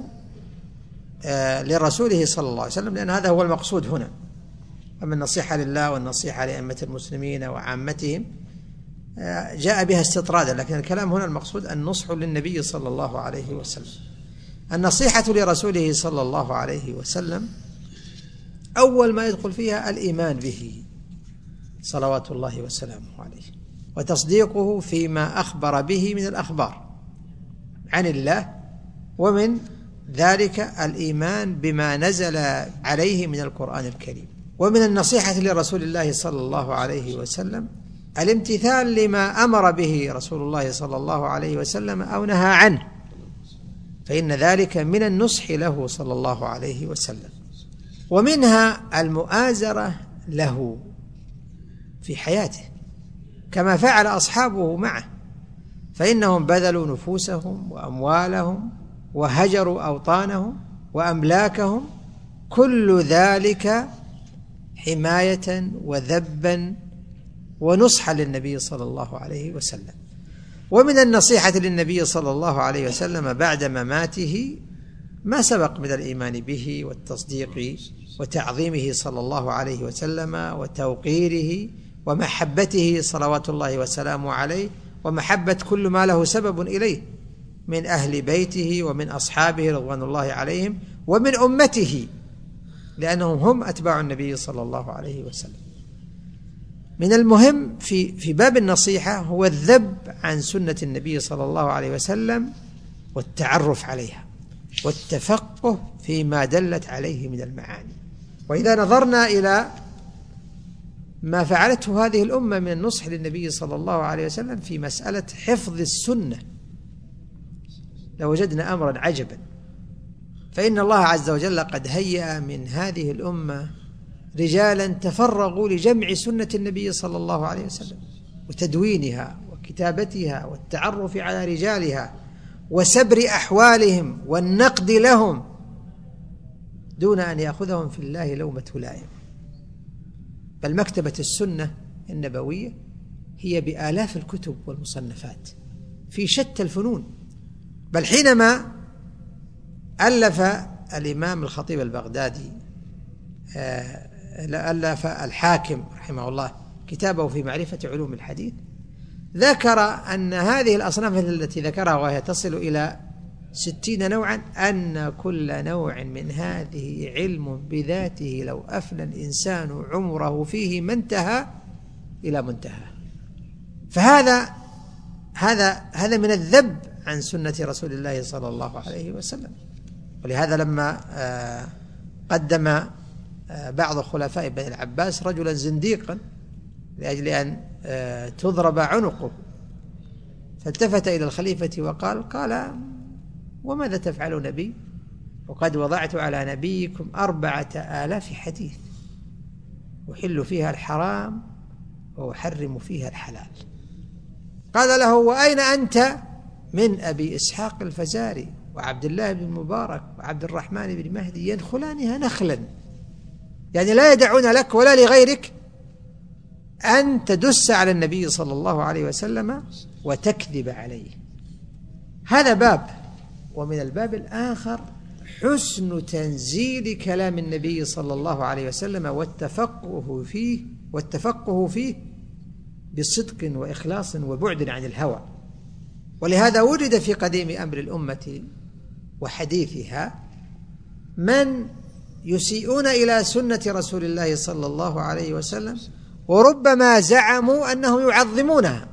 لرسوله صلى الله عليه وسلم، لأن هذا هو المقصود هنا. أما النصيحة لله والنصيحة لأئمة المسلمين وعامتهم جاء بها استطرادا، لكن الكلام هنا المقصود النصح للنبي صلى الله عليه وسلم. النصيحة لرسوله صلى الله عليه وسلم أول ما يدخل فيها الإيمان به صلوات الله وسلامه عليه، وتصديقه فيما أخبر به من الأخبار عن الله، ومن ذلك الإيمان بما نزل عليه من القرآن الكريم. ومن النصيحة لرسول الله صلى الله عليه وسلم الامتثال لما أمر به رسول الله صلى الله عليه وسلم أو نهى عنه، فإن ذلك من النصح له صلى الله عليه وسلم. ومنها المؤازرة له في حياته كما فعل أصحابه معه، فإنهم بذلوا نفوسهم وأموالهم وهجروا أوطانهم وأملاكهم، كل ذلك حماية وذبا ونصحا للنبي صلى الله عليه وسلم. ومن النصيحة للنبي صلى الله عليه وسلم بعد مماته ما سبق من الإيمان به والتصديق وتعظيمه صلى الله عليه وسلم وتوقيره ومحبته صلوات الله وسلامه عليه، ومحبة كل ما له سبب إليه من أهل بيته ومن أصحابه رضوان الله عليهم ومن أمته، لأنهم هم أتباع النبي صلى الله عليه وسلم. من المهم في باب النصيحة هو الذب عن سنة النبي صلى الله عليه وسلم والتعرف عليها والتفقه فيما دلت عليه من المعاني. وإذا نظرنا إلى ما فعلته هذه الأمة من النصح للنبي صلى الله عليه وسلم في مسألة حفظ السنة لوجدنا أمرا عجبا، فإن الله عز وجل قد هيأ من هذه الأمة رجالا تفرغوا لجمع سنة النبي صلى الله عليه وسلم وتدوينها وكتابتها والتعرف على رجالها وسبر أحوالهم والنقد لهم دون أن يأخذهم في الله لومة لائم. بل مكتبة السنة النبوية هي بآلاف الكتب والمصنفات في شتى الفنون. بل حينما ألف الإمام الخطيب البغدادي ألف الحاكم رحمه الله كتابه في معرفة علوم الحديث، ذكر أن هذه الأصناف التي ذكرها وهي تصل إلى 60 نوعا، أن كل نوع من هذه علم بذاته لو أفنى الإنسان عمره فيه ما انتهى إلى منتهى. فهذا من الذب عن سنة رسول الله صلى الله عليه وسلم. ولهذا لما قدم بعض خلفاء بني العباس رجلا زنديقا لأجل أن تضرب عنقه، فالتفت إلى الخليفة وقال: وماذا تفعلون بي؟ وقد وضعت على نبيكم 4000 حديث أحل فيها الحرام وأحرم فيها الحلال. قال له: وأين أنت من أبي إسحاق الفزاري وعبد الله بن المبارك وعبد الرحمن بن مهدي ينخلانها نخلا، يعني لا يدعون لك ولا لغيرك أن تدس على النبي صلى الله عليه وسلم وتكذب عليه. هذا باب. ومن الباب الآخر حسن تنزيل كلام النبي صلى الله عليه وسلم والتفقه فيه بصدق وإخلاص وبعد عن الهوى. ولهذا وجد في قديم أمر الأمة وحديثها من يسيئون إلى سنة رسول الله صلى الله عليه وسلم، وربما زعموا أنهم يعظمونها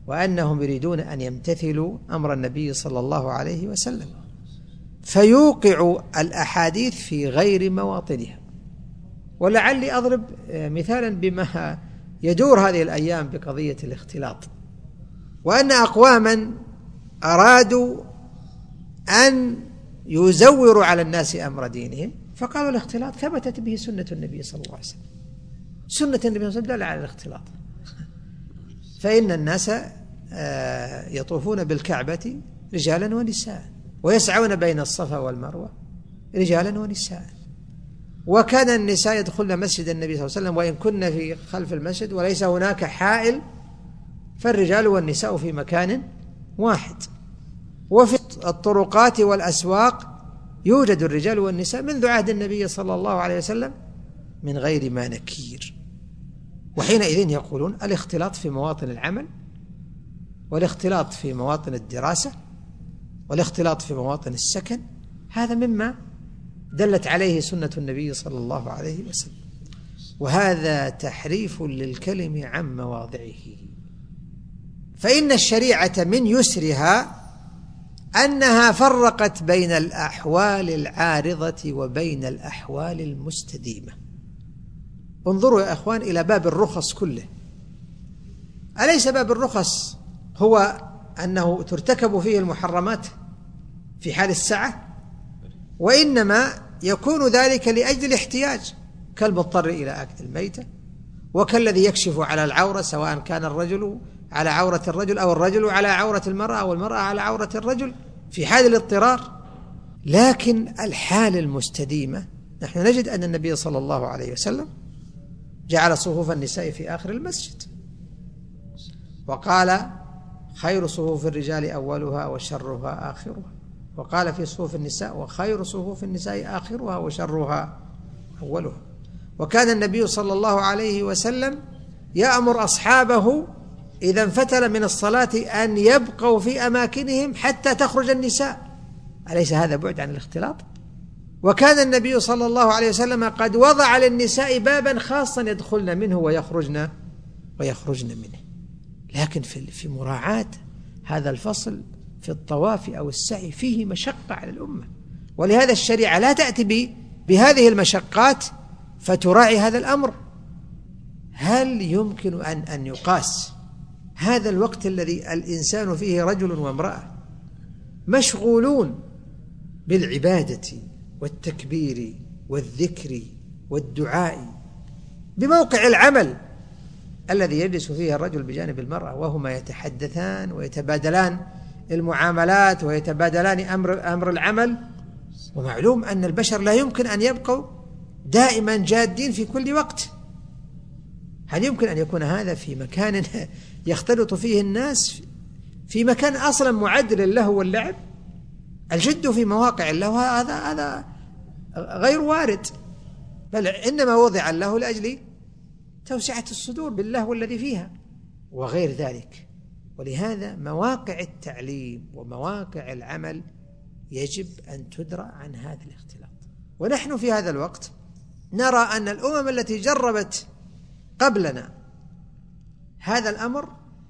وأنهم يريدون أن يمتثلوا أمر النبي صلى الله عليه وسلم، فيوقع الأحاديث في غير مواطنها. ولعلي أضرب مثالا بما يدور هذه الأيام بقضية الاختلاط، وأن أقواما أرادوا أن يزوروا على الناس أمر دينهم، فقالوا الاختلاط ثبتت به سنة النبي صلى الله عليه وسلم، سنة النبي صلى الله عليه وسلم دل على الاختلاط، فإن الناس يطوفون بالكعبة رجالا ونساء، ويسعون بين الصفا والمروة رجالا ونساء، وكان النساء يدخلن مسجد النبي صلى الله عليه وسلم وإن كن في خلف المسجد وليس هناك حائل، فالرجال والنساء في مكان واحد. وفي الطرقات والأسواق يوجد الرجال والنساء منذ عهد النبي صلى الله عليه وسلم من غير ما نكير. وحينئذ يقولون الاختلاط في مواطن العمل، والاختلاط في مواطن الدراسة، والاختلاط في مواطن السكن، هذا مما دلت عليه سنة النبي صلى الله عليه وسلم، وهذا تحريف للكلم عن مواضعه. فإن الشريعة من يسرها أنها فرقت بين الأحوال العارضة وبين الأحوال المستديمة. انظروا يا أخوان إلى باب الرخص كله، أليس باب الرخص هو أنه ترتكب فيه المحرمات في حال السعة؟ وإنما يكون ذلك لأجل الاحتياج، كالمضطر إلى أكل الميتة، وكالذي يكشف على العورة، سواء كان الرجل على عورة الرجل أو الرجل على عورة المرأة أو المرأة على عورة الرجل في حال الاضطرار. لكن الحال المستديمة نحن نجد أن النبي صلى الله عليه وسلم جعل صفوف النساء في آخر المسجد، وقال خير صفوف الرجال أولها وشرها آخرها، وقال في صفوف النساء وخير صفوف النساء آخرها وشرها أولها. وكان النبي صلى الله عليه وسلم يأمر أصحابه إذا انفتل من الصلاة أن يبقوا في أماكنهم حتى تخرج النساء، أليس هذا بعد عن الاختلاط؟ وكان النبي صلى الله عليه وسلم قد وضع للنساء بابا خاصا يدخلن منه ويخرجن منه. لكن في مراعاة هذا الفصل في الطواف أو السعي فيه مشقة على الأمة، ولهذا الشريعة لا تأتي بهذه المشقات فتراعي هذا الأمر. هل يمكن أن يقاس هذا الوقت الذي الإنسان فيه رجل وامرأة مشغولون بالعبادة والتكبير والذكر والدعاء بموقع العمل الذي يجلس فيه الرجل بجانب المرأة، وهما يتحدثان ويتبادلان المعاملات ويتبادلان أمر العمل؟ ومعلوم أن البشر لا يمكن أن يبقوا دائما جادين في كل وقت. هل يمكن أن يكون هذا في مكان يختلط فيه الناس، في مكان أصلا معد للهو واللعب؟ الجد في مواقع اللهو هذا غير وارد، بل إنما وضع اللهو لأجل توسعة الصدور باللهو الذي فيها وغير ذلك. ولهذا مواقع التعليم ومواقع العمل يجب أن تدرأ عن هذا الاختلاط. ونحن في هذا الوقت نرى أن الأمم التي جربت قبلنا هذا الأمر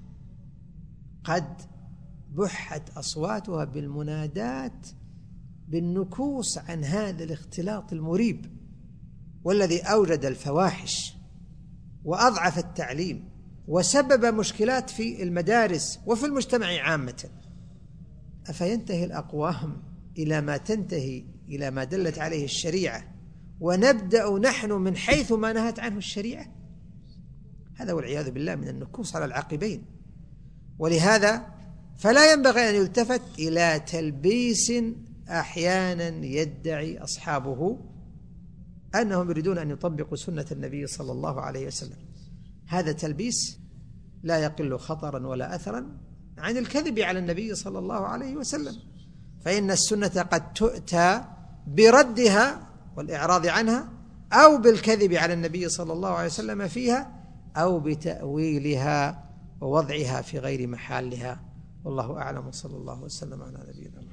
قد بحت أصواتها بالمنادات بالنكوص عن هذا الاختلاط المريب، والذي أوجد الفواحش وأضعف التعليم وسبب مشكلات في المدارس وفي المجتمع عامة. أفينتهي الأقوام إلى ما تنتهي إلى ما دلت عليه الشريعة، ونبدأ نحن من حيث ما نهت عنه الشريعة؟ هذا والعياذ بالله من النكوص على العقبين. ولهذا فلا ينبغي أن يلتفت إلى تلبيس أحيانا يدعي أصحابه أنهم يريدون أن يطبقوا سنة النبي صلى الله عليه وسلم. هذا تلبيس لا يقل خطرا ولا أثرا عن الكذب على النبي صلى الله عليه وسلم، فإن السنة قد تؤتى بردها والإعراض عنها، أو بالكذب على النبي صلى الله عليه وسلم فيها، أو بتأويلها ووضعها في غير محلها. والله أعلم، صلى الله وسلم على نبينا محمد.